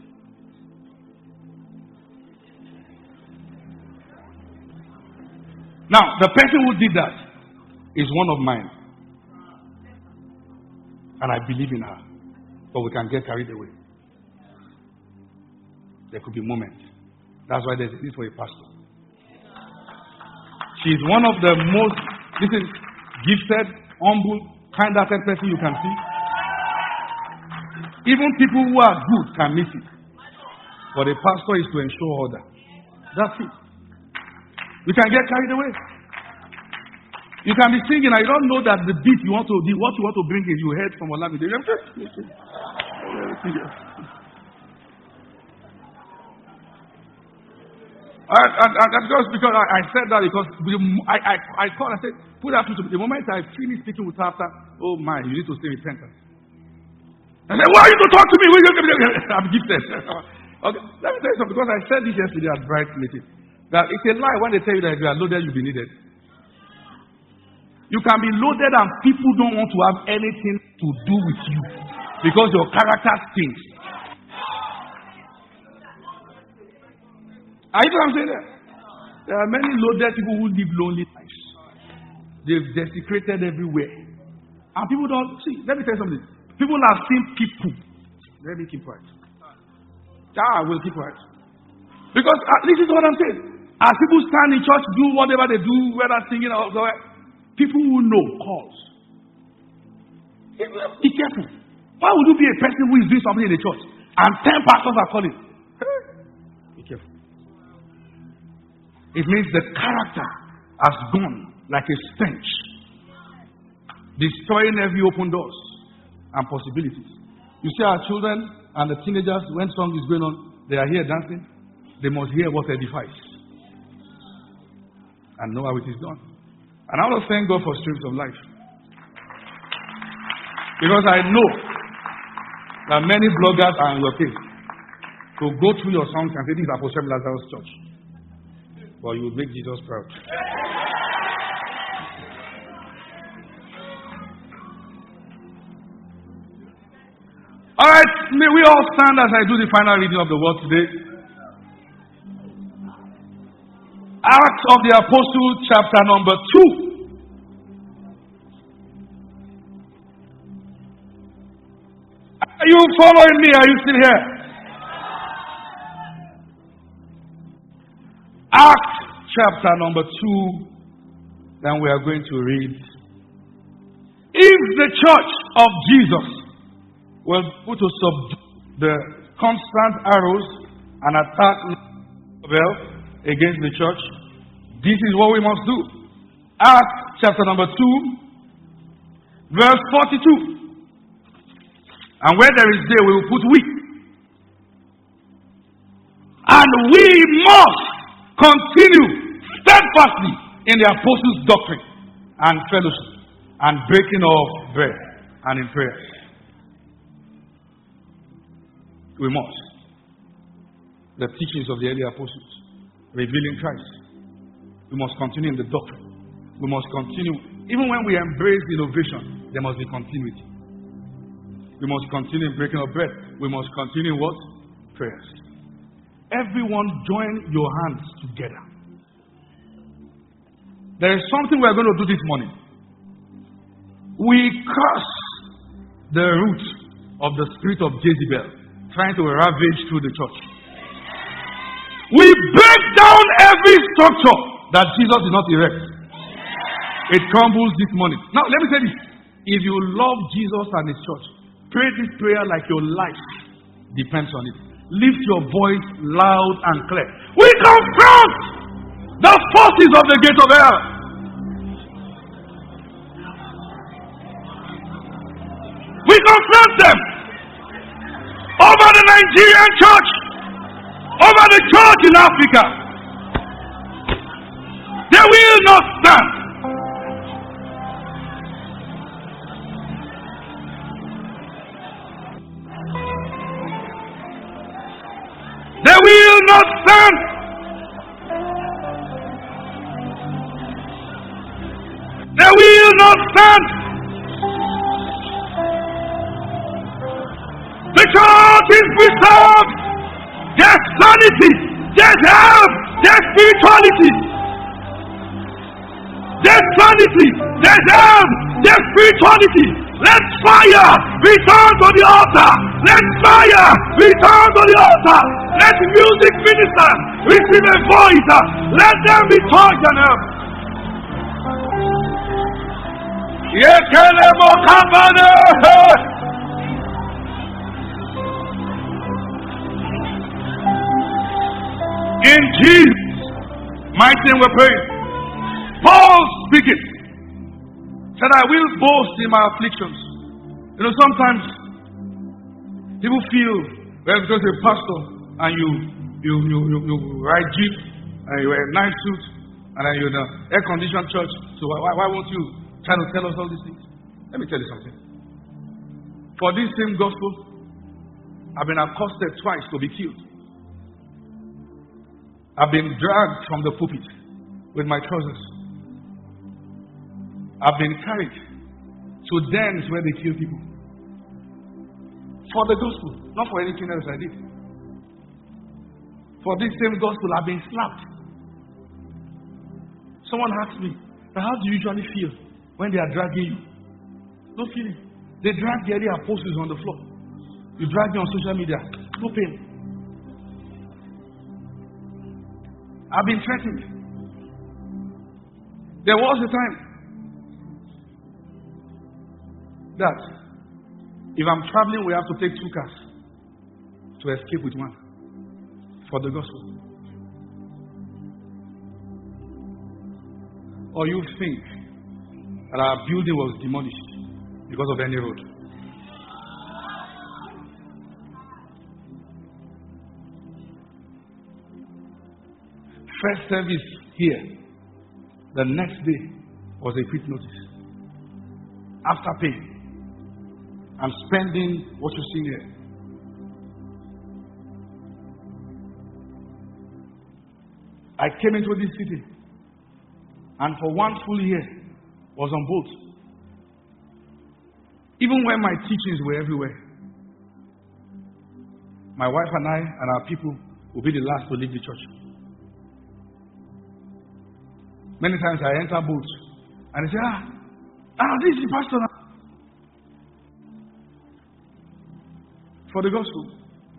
Now, the person who did that is one of mine. And I believe in her. But we can get carried away. There could be moments. That's why there's a need for a pastor. She's one of the most gifted, humble, kind-hearted person you can see. Even people who are good can miss it. But a pastor is to ensure order. That's it. We can get carried away. You can be singing and you don't know that the beat you want to do, what you want to bring is you heard from Olamide. Just because I said that because I called and said, put that to the moment I finished speaking with her after, oh my, you need to stay repentant. I said, why are you to talk to me? I'm gifted. Okay, let me tell you something, because I said this yesterday at Bright meeting. That it's a lie when they tell you that if you are loaded, you'll be needed. You can be loaded and people don't want to have anything to do with you because your character stinks. Are you know what I'm saying? There are many loaded people who live lonely lives. They've desecrated everywhere. And people don't see. Let me tell you something. People have seen people. Let me keep quiet. I will keep quiet. Because this is what I'm saying. As people stand in church, do whatever they do, whether singing or whatever, people who know calls. Be careful. Why would you be a person who is doing something in the church and 10 pastors are calling? Be careful. It means the character has gone like a stench, destroying every open doors and possibilities. You see our children and the teenagers, when song is going on, they are here dancing. They must hear what edifies and know how it is done. And I want to thank God for streams of life. Because I know that many bloggers are on your case to go through your songs and say, this is Apostle Lazarus Church. But you will make Jesus proud. All right, may we all stand as I do the final reading of the word today. Acts of the Apostles, chapter number 2. Are you following me? Are you still here? Acts chapter number 2. Then we are going to read. If the church of Jesus will put to subdue the constant arrows and attack against the church, this is what we must do. Acts chapter number 2, verse 42. And where there is day, we will put we. And we must continue steadfastly in the apostles' doctrine and fellowship and breaking of bread and in prayers. We must. The teachings of the early apostles revealing Christ. We must continue in the doctrine. We must continue. Even when we embrace innovation, there must be continuity. We must continue in breaking of bread. We must continue what? Prayers. Everyone join your hands together. There is something we are going to do this morning. We curse the root of the spirit of Jezebel trying to ravage through the church. We break down every structure that Jesus did not erect. It crumbles this morning. Now, let me say this. If you love Jesus and His church, pray this prayer like your life depends on it. Lift your voice loud and clear. We confront the forces of the gate of hell. We confront them over the Nigerian church, over the church in Africa. They will not stand. They will not stand. They will not stand. The church is preserved. There's sanity. There's health. There's spirituality. There's sanity. There's health. There's spirituality. Let fire return to the altar. Let fire return to the altar. Let music minister receive a voice. Let them be touched and helped. In Jesus' mighty name we pray. Paul speaking said, I will boast in my afflictions. You know, sometimes people feel, well, because you're a pastor and you ride jeep and you wear a nice suit and then you're in an air-conditioned church, so why won't you try to tell us all these things? Let me tell you something. For this same gospel, I've been accosted twice to be killed. I've been dragged from the pulpit with my trousers. I've been carried to dens where they kill people. For the gospel, not for anything else I did. For this same gospel, I've been slapped. Someone asked me, how do you usually feel when they are dragging you? No feeling. They drag the early apostles on the floor. You drag me on social media. No pain. I've been threatened. There was a time that if I'm traveling, we have to take 2 cars to escape with one for the gospel. Or you think that our building was demolished because of any road. First service here, the next day was a quick notice. After paying, I'm spending what you see here. I came into this city and for 1 full year was on boat. Even when my teachings were everywhere, my wife and I and our people will be the last to leave the church. Many times I enter booths and they say, this is the pastor now. For the gospel.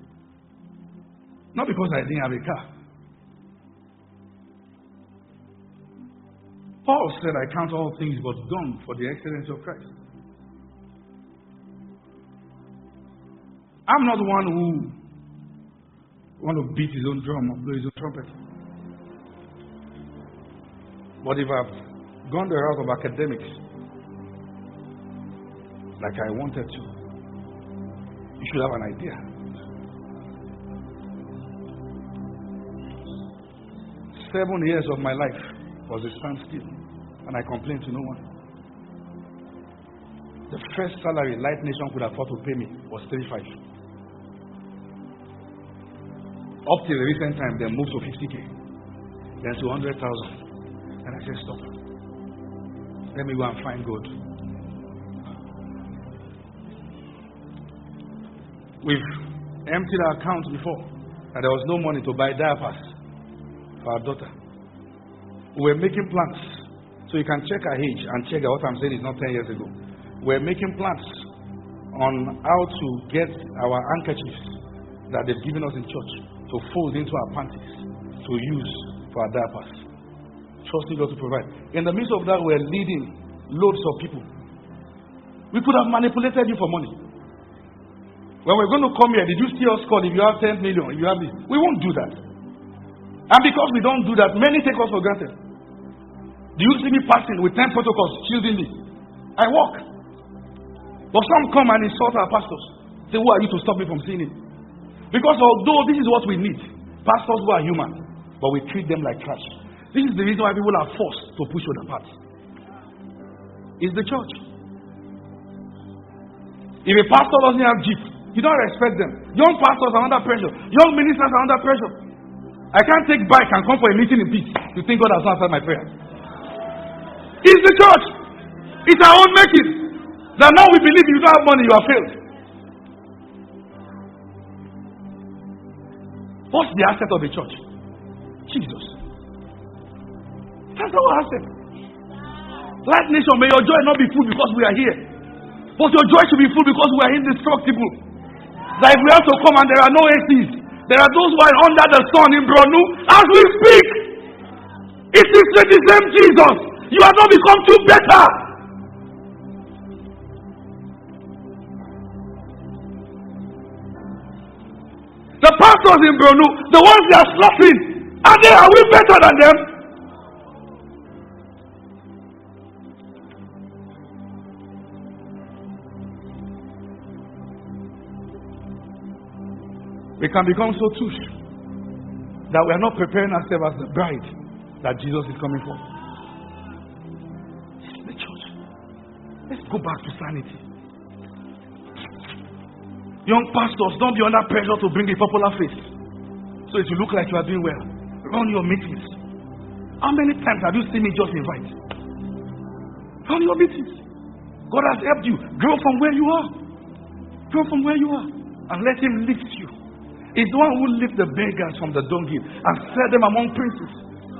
Not because I didn't have a car. Paul said, I count all things but dung for the excellence of Christ. I'm not the one who want to beat his own drum or blow his own trumpet. But if I've gone the route of academics, like I wanted to, you should have an idea. 7 years of my life was a standstill, and I complained to no one. The first salary Light Nation could afford to pay me was 35. Up till the recent time, they moved to 50K, then to 100,000. And I said, stop. Let me go and find God. We've emptied our account before, and there was no money to buy diapers for our daughter. We were making plans. So you can check her age and check that what I'm saying is not 10 years ago. We're making plans on how to get our handkerchiefs that they've given us in church to fold into our panties to use for our diapers. Trusting God to provide. In the midst of that, we're leading loads of people. We could have manipulated you for money. When we're going to come here, did you see us call if you have 10 million, if you have this? We won't do that. And because we don't do that, many take us for granted. Do you see me passing with 10 protocols shielding me? I walk. But some come and insult our pastors. Say, who are you to stop me from seeing him? Because although this is what we need, pastors who are human, but we treat them like trash. This is the reason why people are forced to push on the path. It's the church. If a pastor doesn't have jeep, you don't respect them. Young pastors are under pressure. Young ministers are under pressure. I can't take bike and come for a meeting in peace. You think God has not answered my prayer? It's the church. It's our own making. That now we believe if you don't have money, you are failed. What's the asset of the church? Jesus. That's our asset. Light Nation, may your joy not be full because we are here. But your joy should be full because we are indestructible. That if we have to come and there are no ACs, there are those who are under the sun in Bronu as we speak. It is the same Jesus. You have not become too better. The pastors in Bronu, the ones they are slaughtering, are we better than them? We can become so touche that we are not preparing ourselves as the bride that Jesus is coming for. The church. Let's go back to sanity. Young pastors, don't be under pressure to bring a popular face. So it will look like you are doing well. Run your meetings. How many times have you seen me just invite? Run your meetings. God has helped you. Grow from where you are. Grow from where you are. And let him lift you. He's the one who lifts the beggars from the dunghill and set them among princes.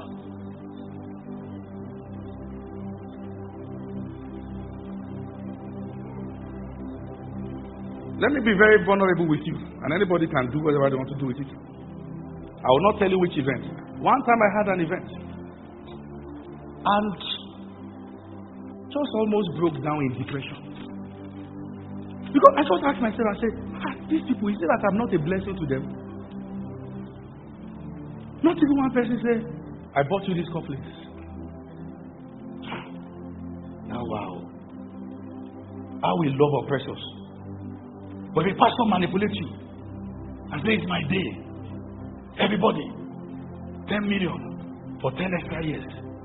Let me be very vulnerable with you, and anybody can do whatever they want to do with it. I will not tell you which event. One time I had an event, and just almost broke down in depression. Because I just asked myself, I said, these people, is it that I'm not a blessing to them? Not even one person said, I bought you these couplets. Now, wow. How we love oppressors. But if a pastor manipulates you and says, it's my day, everybody, 10 million for 10 extra years.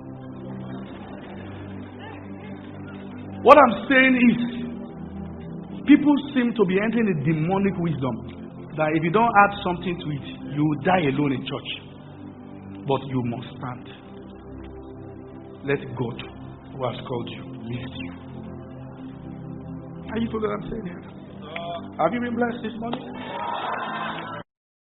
What I'm saying is, people seem to be entering a demonic wisdom that if you don't add something to it, you will die alone in church. But you must stand. Let God, who has called you, lift you. Are you following what I'm saying here? Have you been blessed this morning?